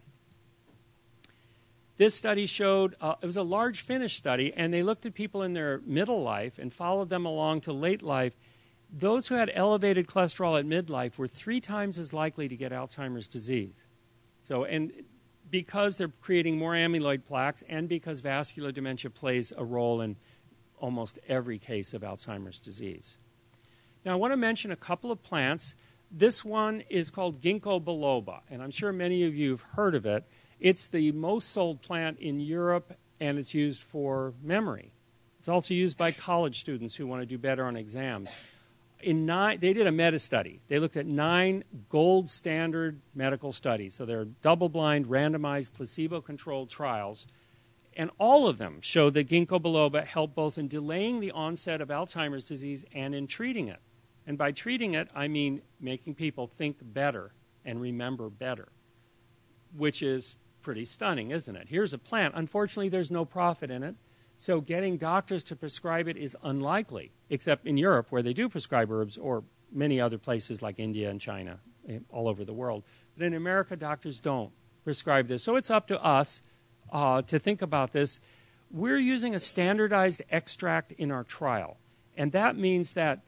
This study showed, it was a large Finnish study, and they looked at people in their middle life and followed them along to late life. Those who had elevated cholesterol at midlife were 3 times as likely to get Alzheimer's disease. So, and because they're creating more amyloid plaques and because vascular dementia plays a role in almost every case of Alzheimer's disease. Now, I want to mention a couple of plants. This one is called Ginkgo biloba, and I'm sure many of you have heard of it. It's the most sold plant in Europe, and it's used for memory. It's also used by college students who want to do better on exams. They did a meta-study. They looked at 9 gold standard medical studies. So they're double-blind, randomized, placebo-controlled trials. And all of them showed that Ginkgo biloba helped both in delaying the onset of Alzheimer's disease and in treating it. And by treating it, I mean making people think better and remember better, which is pretty stunning, isn't it? Here's a plant. Unfortunately, there's no profit in it. So getting doctors to prescribe it is unlikely, except in Europe where they do prescribe herbs, or many other places like India and China, all over the world. But in America, doctors don't prescribe this. So it's up to us to think about this. We're using a standardized extract in our trial. And that means that,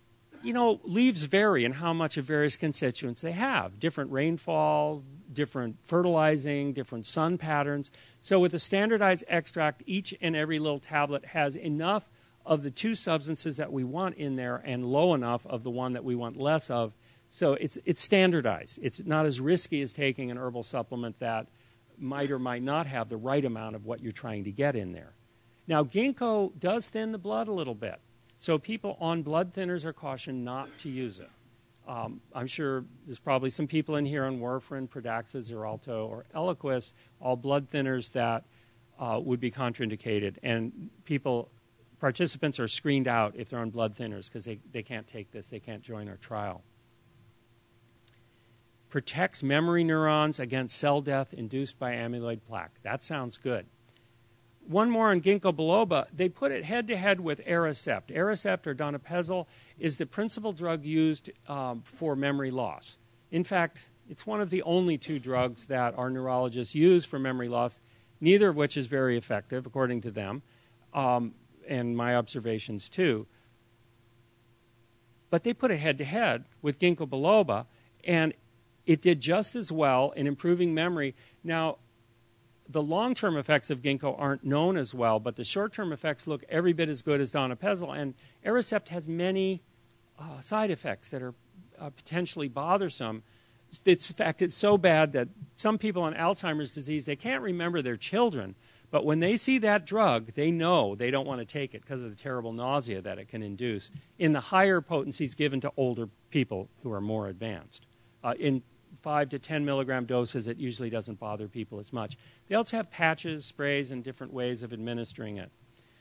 leaves vary in how much of various constituents they have. Different rainfall, different fertilizing, different sun patterns. So with a standardized extract, each and every little tablet has enough of the 2 substances that we want in there and low enough of the one that we want less of. So it's standardized. It's not as risky as taking an herbal supplement that might or might not have the right amount of what you're trying to get in there. Now, ginkgo does thin the blood a little bit. So people on blood thinners are cautioned not to use it. I'm sure there's probably some people in here on warfarin, Pradaxa, Xarelto, or Eliquis, all blood thinners that would be contraindicated. And participants are screened out if they're on blood thinners because they can't take this. They can't join our trial. Protects memory neurons against cell death induced by amyloid plaque. That sounds good. One more on Ginkgo biloba. They put it head-to-head with Aricept. Aricept, or donepezil, is the principal drug used for memory loss. In fact, it's one of the only 2 drugs that our neurologists use for memory loss, neither of which is very effective, according to them, and my observations too. But they put it head-to-head with Ginkgo biloba, and it did just as well in improving memory. Now, the long-term effects of ginkgo aren't known as well, but the short-term effects look every bit as good as donepezil. And Aricept has many side effects that are potentially bothersome. In fact, it's so bad that some people on Alzheimer's disease, they can't remember their children. But when they see that drug, they know they don't want to take it because of the terrible nausea that it can induce in the higher potencies given to older people who are more advanced. In 5 to 10 milligram doses, it usually doesn't bother people as much. They also have patches, sprays, and different ways of administering it.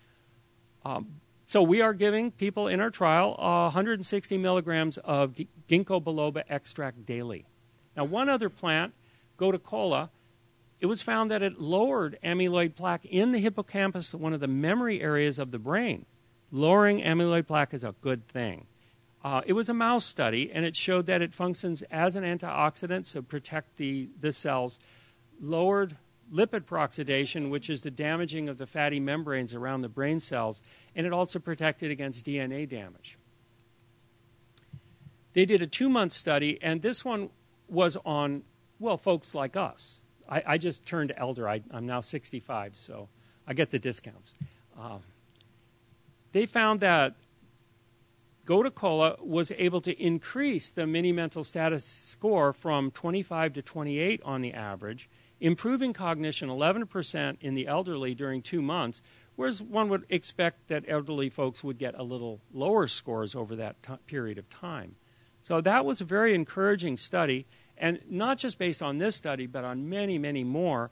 So we are giving people in our trial 160 milligrams of ginkgo biloba extract daily. Now, one other plant, Goticola, it was found that it lowered amyloid plaque in the hippocampus, one of the memory areas of the brain. Lowering amyloid plaque is a good thing. It was a mouse study, and it showed that it functions as an antioxidant, so protect the cells, lowered lipid peroxidation, which is the damaging of the fatty membranes around the brain cells, and it also protected against DNA damage. They did a 2-month study, and this one was on, folks like us. I just turned elder. I'm now 65, so I get the discounts. They found that Goticola was able to increase the mini mental status score from 25 to 28 on the average, improving cognition 11% in the elderly during 2 months, whereas one would expect that elderly folks would get a little lower scores over that period of time. So that was a very encouraging study, and not just based on this study, but on many, many more.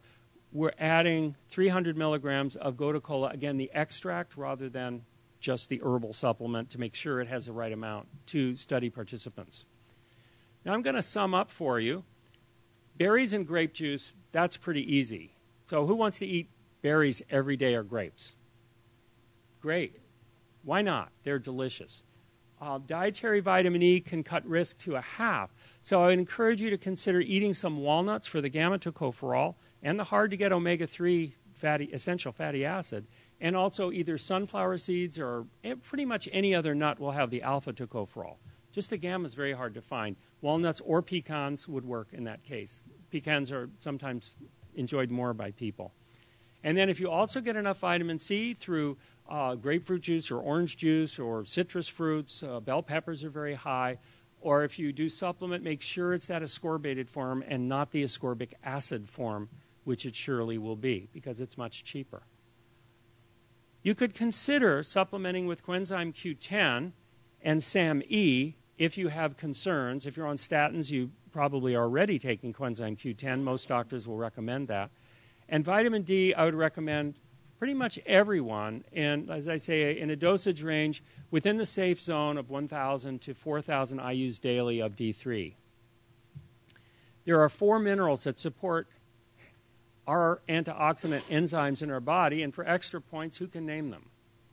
we're adding 300 milligrams of Gotu-Kola, again, the extract rather than just the herbal supplement, to make sure it has the right amount to study participants. Now I'm going to sum up for you. Berries and grape juice, that's pretty easy. So who wants to eat berries every day or grapes? Great. Why not? They're delicious. Dietary vitamin E can cut risk to a half. So I would encourage you to consider eating some walnuts for the gamma-tocopherol and the hard-to-get omega-3 essential fatty acid, and also either sunflower seeds or pretty much any other nut will have the alpha-tocopherol. Just the gamma is very hard to find. Walnuts or pecans would work in that case. Pecans are sometimes enjoyed more by people. And then if you also get enough vitamin C through grapefruit juice or orange juice or citrus fruits, bell peppers are very high, or if you do supplement, make sure it's that ascorbated form and not the ascorbic acid form, which it surely will be, because it's much cheaper. You could consider supplementing with coenzyme Q10 and SAM-E if you have concerns. If you're on statins, you probably are already taking coenzyme Q10. Most doctors will recommend that. And vitamin D, I would recommend pretty much everyone, and as I say, in a dosage range within the safe zone of 1,000 to 4,000 IUs daily of D3. There are 4 minerals that support our antioxidant enzymes in our body, and for extra points, who can name them?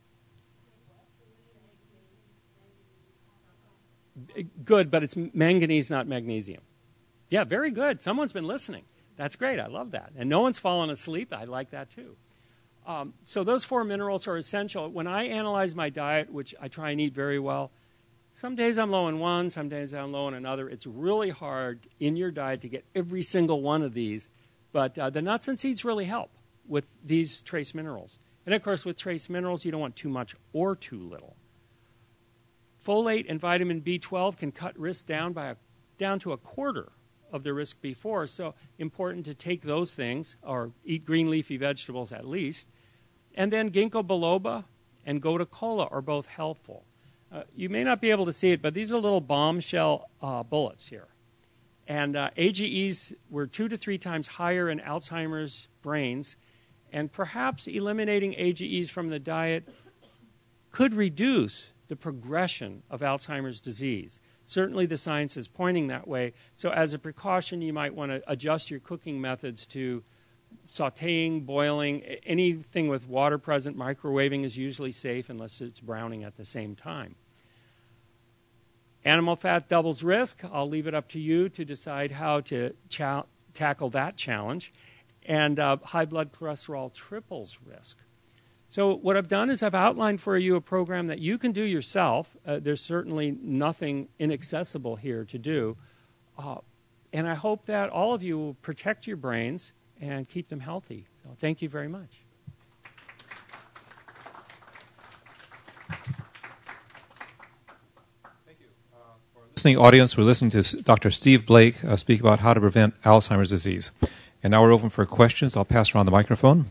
Good, but it's manganese, not magnesium. Yeah, very good. Someone's been listening. That's great. I love that. And no one's fallen asleep. I like that, too. So those 4 minerals are essential. When I analyze my diet, which I try and eat very well, some days I'm low in one, some days I'm low in another. It's really hard in your diet to get every single one of these. But the nuts and seeds really help with these trace minerals. And, of course, with trace minerals, you don't want too much or too little. Folate and vitamin B12 can cut risk down to a quarter of the risk before. So important to take those things, or eat green leafy vegetables at least. And then ginkgo biloba and Gotu-Kola are both helpful. You may not be able to see it, but these are little bombshell bullets here. And AGEs were 2 to 3 times higher in Alzheimer's brains, and perhaps eliminating AGEs from the diet could reduce the progression of Alzheimer's disease. Certainly the science is pointing that way. So as a precaution, you might want to adjust your cooking methods to sautéing, boiling, anything with water present. Microwaving is usually safe unless it's browning at the same time. Animal fat doubles risk. I'll leave it up to you to decide how to tackle that challenge. And high blood cholesterol triples risk. So what I've done is I've outlined for you a program that you can do yourself. There's certainly nothing inaccessible here to do. And I hope that all of you will protect your brains and keep them healthy. So thank you very much. Listening audience, we're listening to Dr. Steve Blake speak about how to prevent Alzheimer's disease. And now we're open for questions. I'll pass around the microphone.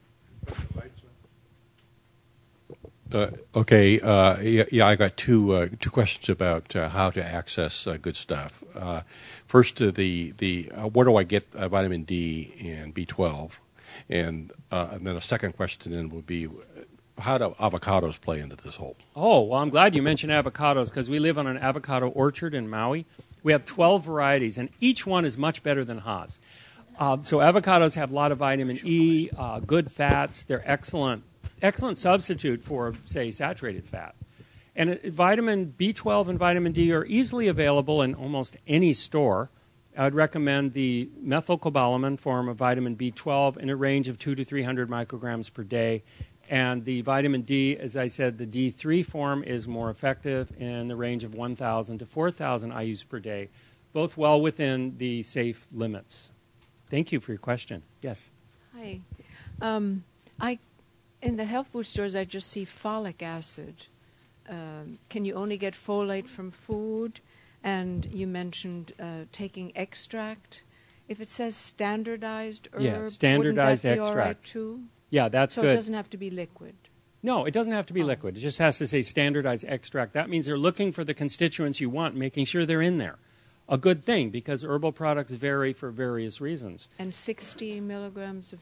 Okay. I got two questions about how to access good stuff. First, where do I get vitamin D and B12? And then a second question then would be, how do avocados play into this whole? Oh, well, I'm glad you mentioned avocados because we live on an avocado orchard in Maui. We have 12 varieties, and each one is much better than Haas. So avocados have a lot of vitamin E, good fats. They're excellent substitute for, say, saturated fat. And vitamin B12 and vitamin D are easily available in almost any store. I would recommend the methylcobalamin form of vitamin B12 in a range of 200 to 300 micrograms per day. And the vitamin D, as I said, the D3 form is more effective in the range of 1,000 to 4,000 IUs per day, both well within the safe limits. Thank you for your question. Yes? Hi. In the health food stores, I just see folic acid. Can you only get folate from food? And you mentioned taking extract. If it says standardized herb, yeah, standardized wouldn't that be extract. all right too? Yeah, that's good. So it doesn't have to be liquid? No, it doesn't have to be liquid. It just has to say standardized extract. That means they're looking for the constituents you want, making sure they're in there. A good thing, because herbal products vary for various reasons. And 60 milligrams of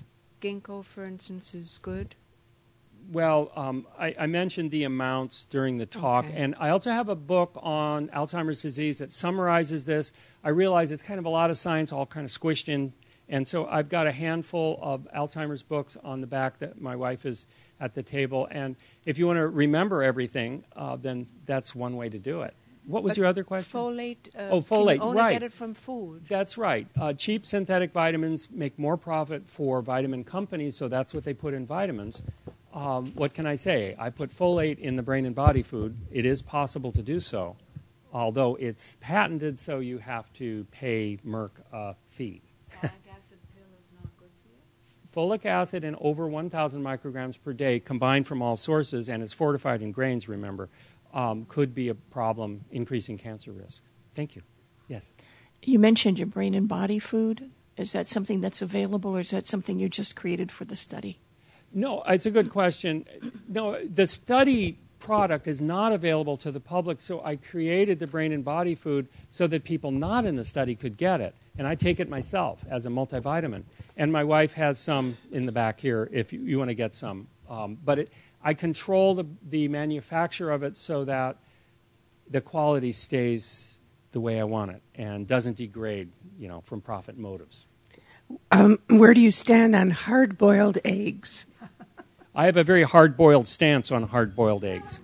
ginkgo, for instance, is good? Well, I mentioned the amounts during the talk, Okay. and I also have a book on Alzheimer's disease that summarizes this. I realize it's kind of a lot of science all kind of squished in, and so I've got a handful of Alzheimer's books on the back that my wife is at the table, and if you want to remember everything, then that's one way to do it. What was But your other question? Folate. Folate, Can you only right. get it from food? That's right. Cheap synthetic vitamins make more profit for vitamin companies, so that's what they put in vitamins. What can I say? I put folate in the brain and body food. It is possible to do so, although it's patented, so you have to pay Merck a fee. Folic acid pill is not good for you? Folic acid in over 1,000 micrograms per day, combined from all sources, and it's fortified in grains, remember, could be a problem increasing cancer risk. Thank you. Yes? You mentioned your brain and body food. Is that something that's available, or is that something you just created for the study? No, it's a good question. No, the study product is not available to the public, so I created the brain and body food so that people not in the study could get it. And I take it myself as a multivitamin. And my wife has some in the back here if you want to get some. But I control the manufacture of it so that the quality stays the way I want it and doesn't degrade, from profit motives. Where do you stand on hard-boiled eggs? I have a very hard-boiled stance on hard-boiled eggs.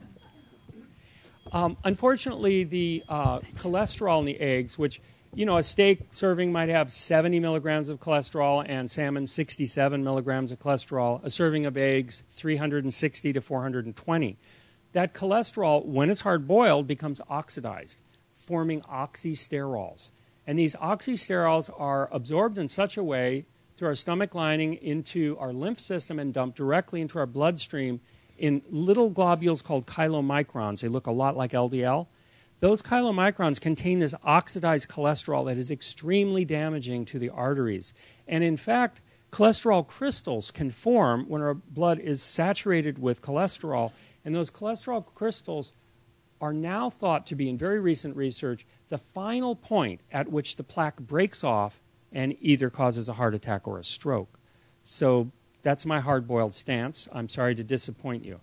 Unfortunately, the cholesterol in the eggs, which, a steak serving might have 70 milligrams of cholesterol and salmon 67 milligrams of cholesterol, a serving of eggs 360 to 420. That cholesterol, when it's hard-boiled, becomes oxidized, forming oxysterols. And these oxysterols are absorbed in such a way through our stomach lining into our lymph system and dumped directly into our bloodstream in little globules called chylomicrons. They look a lot like LDL. Those chylomicrons contain this oxidized cholesterol that is extremely damaging to the arteries. And in fact, cholesterol crystals can form when our blood is saturated with cholesterol. And those cholesterol crystals are now thought to be, in very recent research, the final point at which the plaque breaks off and either causes a heart attack or a stroke. So that's my hard-boiled stance. I'm sorry to disappoint you.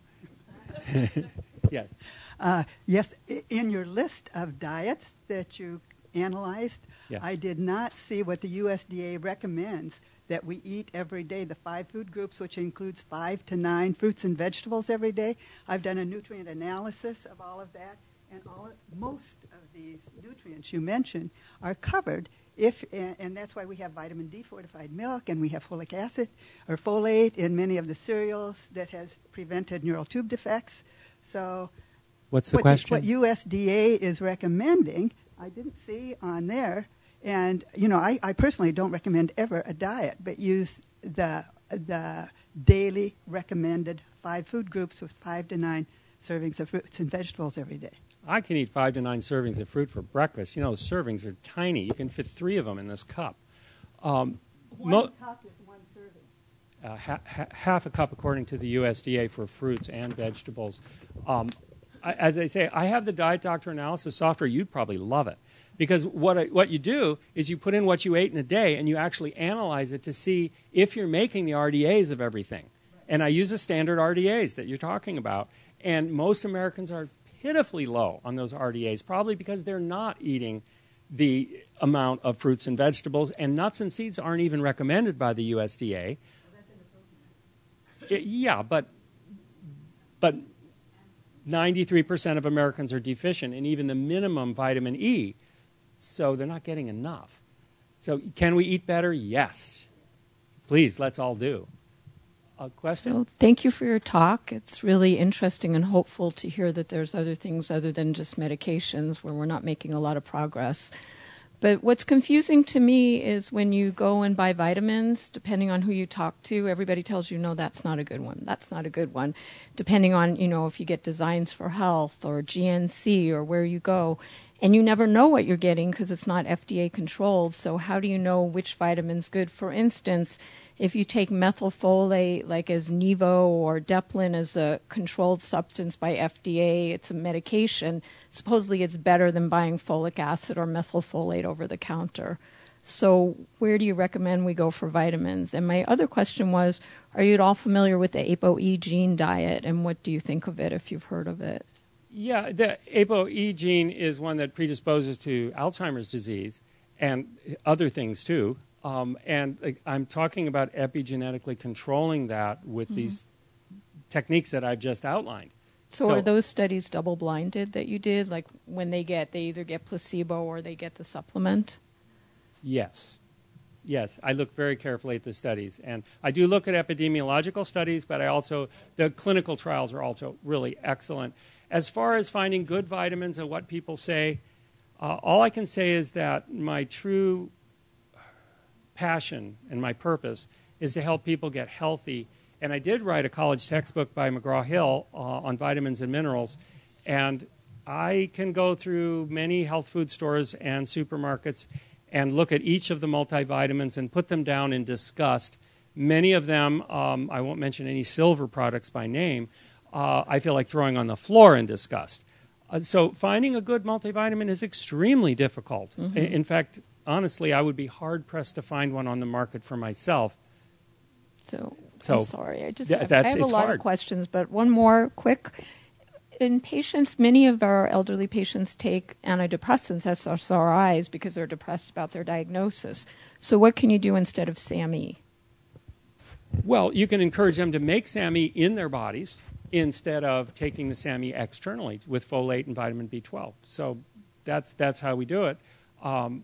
Yes. Yes, in your list of diets that you analyzed, Yeah. I did not see what the USDA recommends that we eat every day, the 5 food groups, which includes 5 to 9 fruits and vegetables every day. I've done a nutrient analysis of all of that, and most of these nutrients you mentioned are covered and that's why we have vitamin D fortified milk, and we have folic acid or folate in many of the cereals that has prevented neural tube defects. So What's the question? What USDA is recommending, I didn't see on there. And, I personally don't recommend ever a diet, but use the daily recommended 5 food groups with 5 to 9 servings of fruits and vegetables every day. I can eat 5 to 9 servings of fruit for breakfast. The servings are tiny. You can fit 3 of them in this cup. One cup is 1 serving. Half a cup, according to the USDA, for fruits and vegetables. As I say, I have the Diet Doctor analysis software. You'd probably love it. Because what you do is you put in what you ate in a day, and you actually analyze it to see if you're making the RDAs of everything. And I use the standard RDAs that you're talking about. And most Americans are pitifully low on those RDAs, probably because they're not eating the amount of fruits and vegetables, and nuts and seeds aren't even recommended by the USDA. Yeah, but 93% of Americans are deficient in even the minimum vitamin E, so they're not getting enough. So can we eat better? Yes. Please, let's all do. A question? So thank you for your talk. It's really interesting and hopeful to hear that there's other things other than just medications where we're not making a lot of progress. But what's confusing to me is when you go and buy vitamins, depending on who you talk to, everybody tells you, no, that's not a good one. That's not a good one. Depending on, if you get Designs for Health or GNC or where you go. And you never know what you're getting because it's not FDA controlled. So how do you know which vitamin's good? For instance, if you take methylfolate like as Nevo or Deplin as a controlled substance by FDA, it's a medication. Supposedly it's better than buying folic acid or methylfolate over the counter. So where do you recommend we go for vitamins? And my other question was, are you at all familiar with the ApoE gene diet, and what do you think of it if you've heard of it? Yeah, the ApoE gene is one that predisposes to Alzheimer's disease and other things too. I'm talking about epigenetically controlling that with these techniques that I've just outlined. So are those studies double-blinded that you did? Like when they either get placebo or they get the supplement? Yes. Yes, I look very carefully at the studies. And I do look at epidemiological studies, but the clinical trials are also really excellent. As far as finding good vitamins and what people say, all I can say is that my true passion and my purpose is to help people get healthy. And I did write a college textbook by McGraw-Hill on vitamins and minerals. And I can go through many health food stores and supermarkets and look at each of the multivitamins and put them down in disgust. Many of them, I won't mention any silver products by name, I feel like throwing on the floor in disgust. So finding a good multivitamin is extremely difficult. In fact, honestly, I would be hard-pressed to find one on the market for myself. So I'm sorry. I have a lot hard. of questions, but one more quick. In patients, many of our elderly patients take antidepressants, SSRIs, because they're depressed about their diagnosis. So what can you do instead of SAMe? Well, you can encourage them to make SAMe in their bodies instead of taking the SAMe externally with folate and vitamin B12. So that's how we do it. And,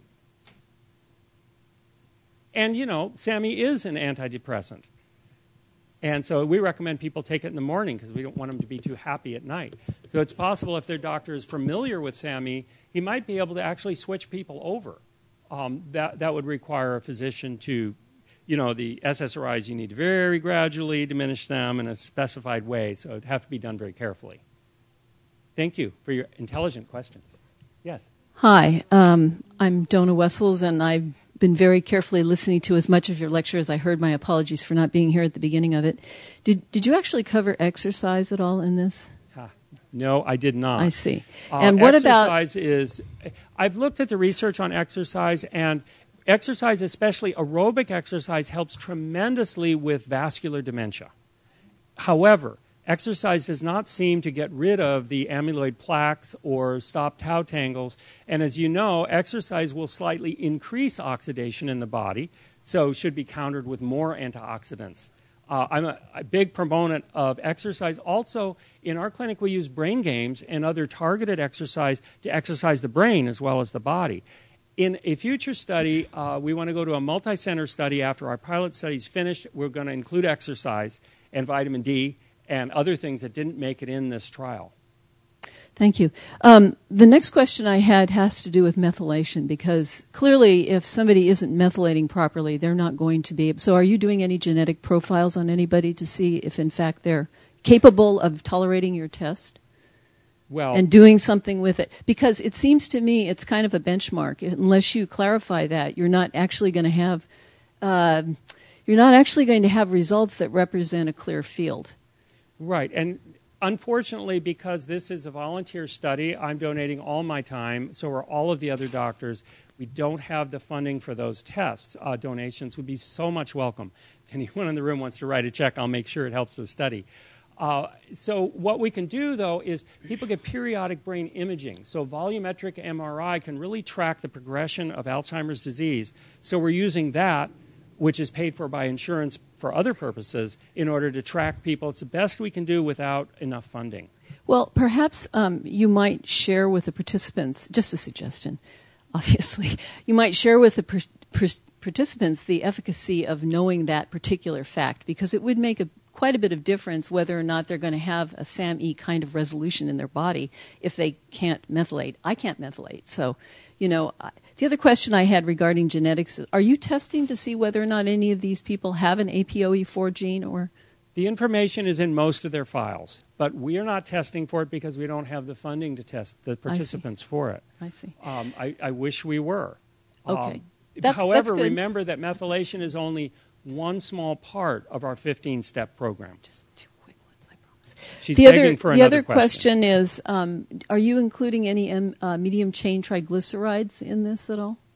SAMe is an antidepressant. And so we recommend people take it in the morning because we don't want them to be too happy at night. So it's possible if their doctor is familiar with SAMe, he might be able to actually switch people over. That would require a physician to, the SSRIs, you need to very gradually diminish them in a specified way. So it'd have to be done very carefully. Thank you for your intelligent questions. Yes. Hi, I'm Donna Wessels, and I've been very carefully listening to as much of your lecture as I heard. My apologies for not being here at the beginning of it. Did you actually cover exercise at all in this? No, I did not. I see. And what exercise I've looked at the research on exercise, and exercise, especially aerobic exercise, helps tremendously with vascular dementia. However, exercise does not seem to get rid of the amyloid plaques or stop tau tangles. And as you know, exercise will slightly increase oxidation in the body, so should be countered with more antioxidants. I'm a big proponent of exercise. Also, in our clinic, we use brain games and other targeted exercise to exercise the brain as well as the body. In a future study, we want to go to a multi-center study after our pilot study is finished. We're going to include exercise and vitamin D and other things that didn't make it in this trial. Thank you. The next question I had has to do with methylation, because clearly if somebody isn't methylating properly, they're not going to be able. So are you doing any genetic profiles on anybody to see if, in fact, they're capable of tolerating your test? Well, and doing something with it? Because it seems to me it's kind of a benchmark. Unless you clarify that, you're not actually going to have results that represent a clear field. Right, and unfortunately, because this is a volunteer study, I'm donating all my time, so are all of the other doctors. We don't have the funding for those tests. Donations would be so much welcome. If anyone in the room wants to write a check, I'll make sure it helps the study. So what we can do, though, is people get periodic brain imaging. So volumetric MRI can really track the progression of Alzheimer's disease. So we're using that, which is paid for by insurance for other purposes, in order to track people. It's the best we can do without enough funding. Well, perhaps you might share with the participants, just a suggestion, obviously, you might share with the participants the efficacy of knowing that particular fact, because it would make quite a bit of difference whether or not they're going to have a SAMe kind of resolution in their body if they can't methylate. I can't methylate. So, the other question I had regarding genetics, are you testing to see whether or not any of these people have an APOE4 gene? Or the information is in most of their files, but we are not testing for it because we don't have the funding to test the participants for it. I see. I wish we were. Okay. However, that's good. Remember that methylation is only one small part of our 15-step program. Just two quick ones, I promise. She's begging for the another other question is, are you including any medium-chain triglycerides in this at all?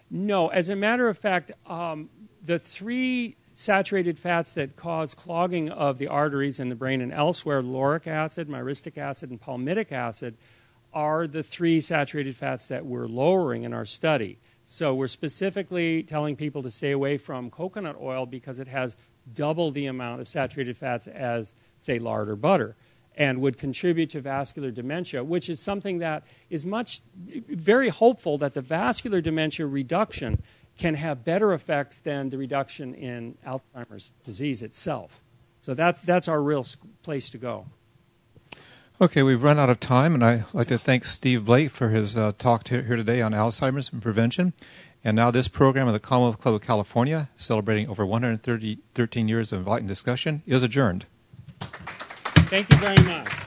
No, as a matter of fact, the three saturated fats that cause clogging of the arteries in the brain and elsewhere, lauric acid, myristic acid, and palmitic acid, are the three saturated fats that we're lowering in our study. So we're specifically telling people to stay away from coconut oil because it has double the amount of saturated fats as, say, lard or butter, and would contribute to vascular dementia, which is something that is very hopeful that the vascular dementia reduction can have better effects than the reduction in Alzheimer's disease itself. So that's our real place to go. Okay, we've run out of time, and I'd like to thank Steve Blake for his talk here today on Alzheimer's and prevention. And now this program of the Commonwealth Club of California, celebrating over 113 years of enlightened discussion, is adjourned. Thank you very much.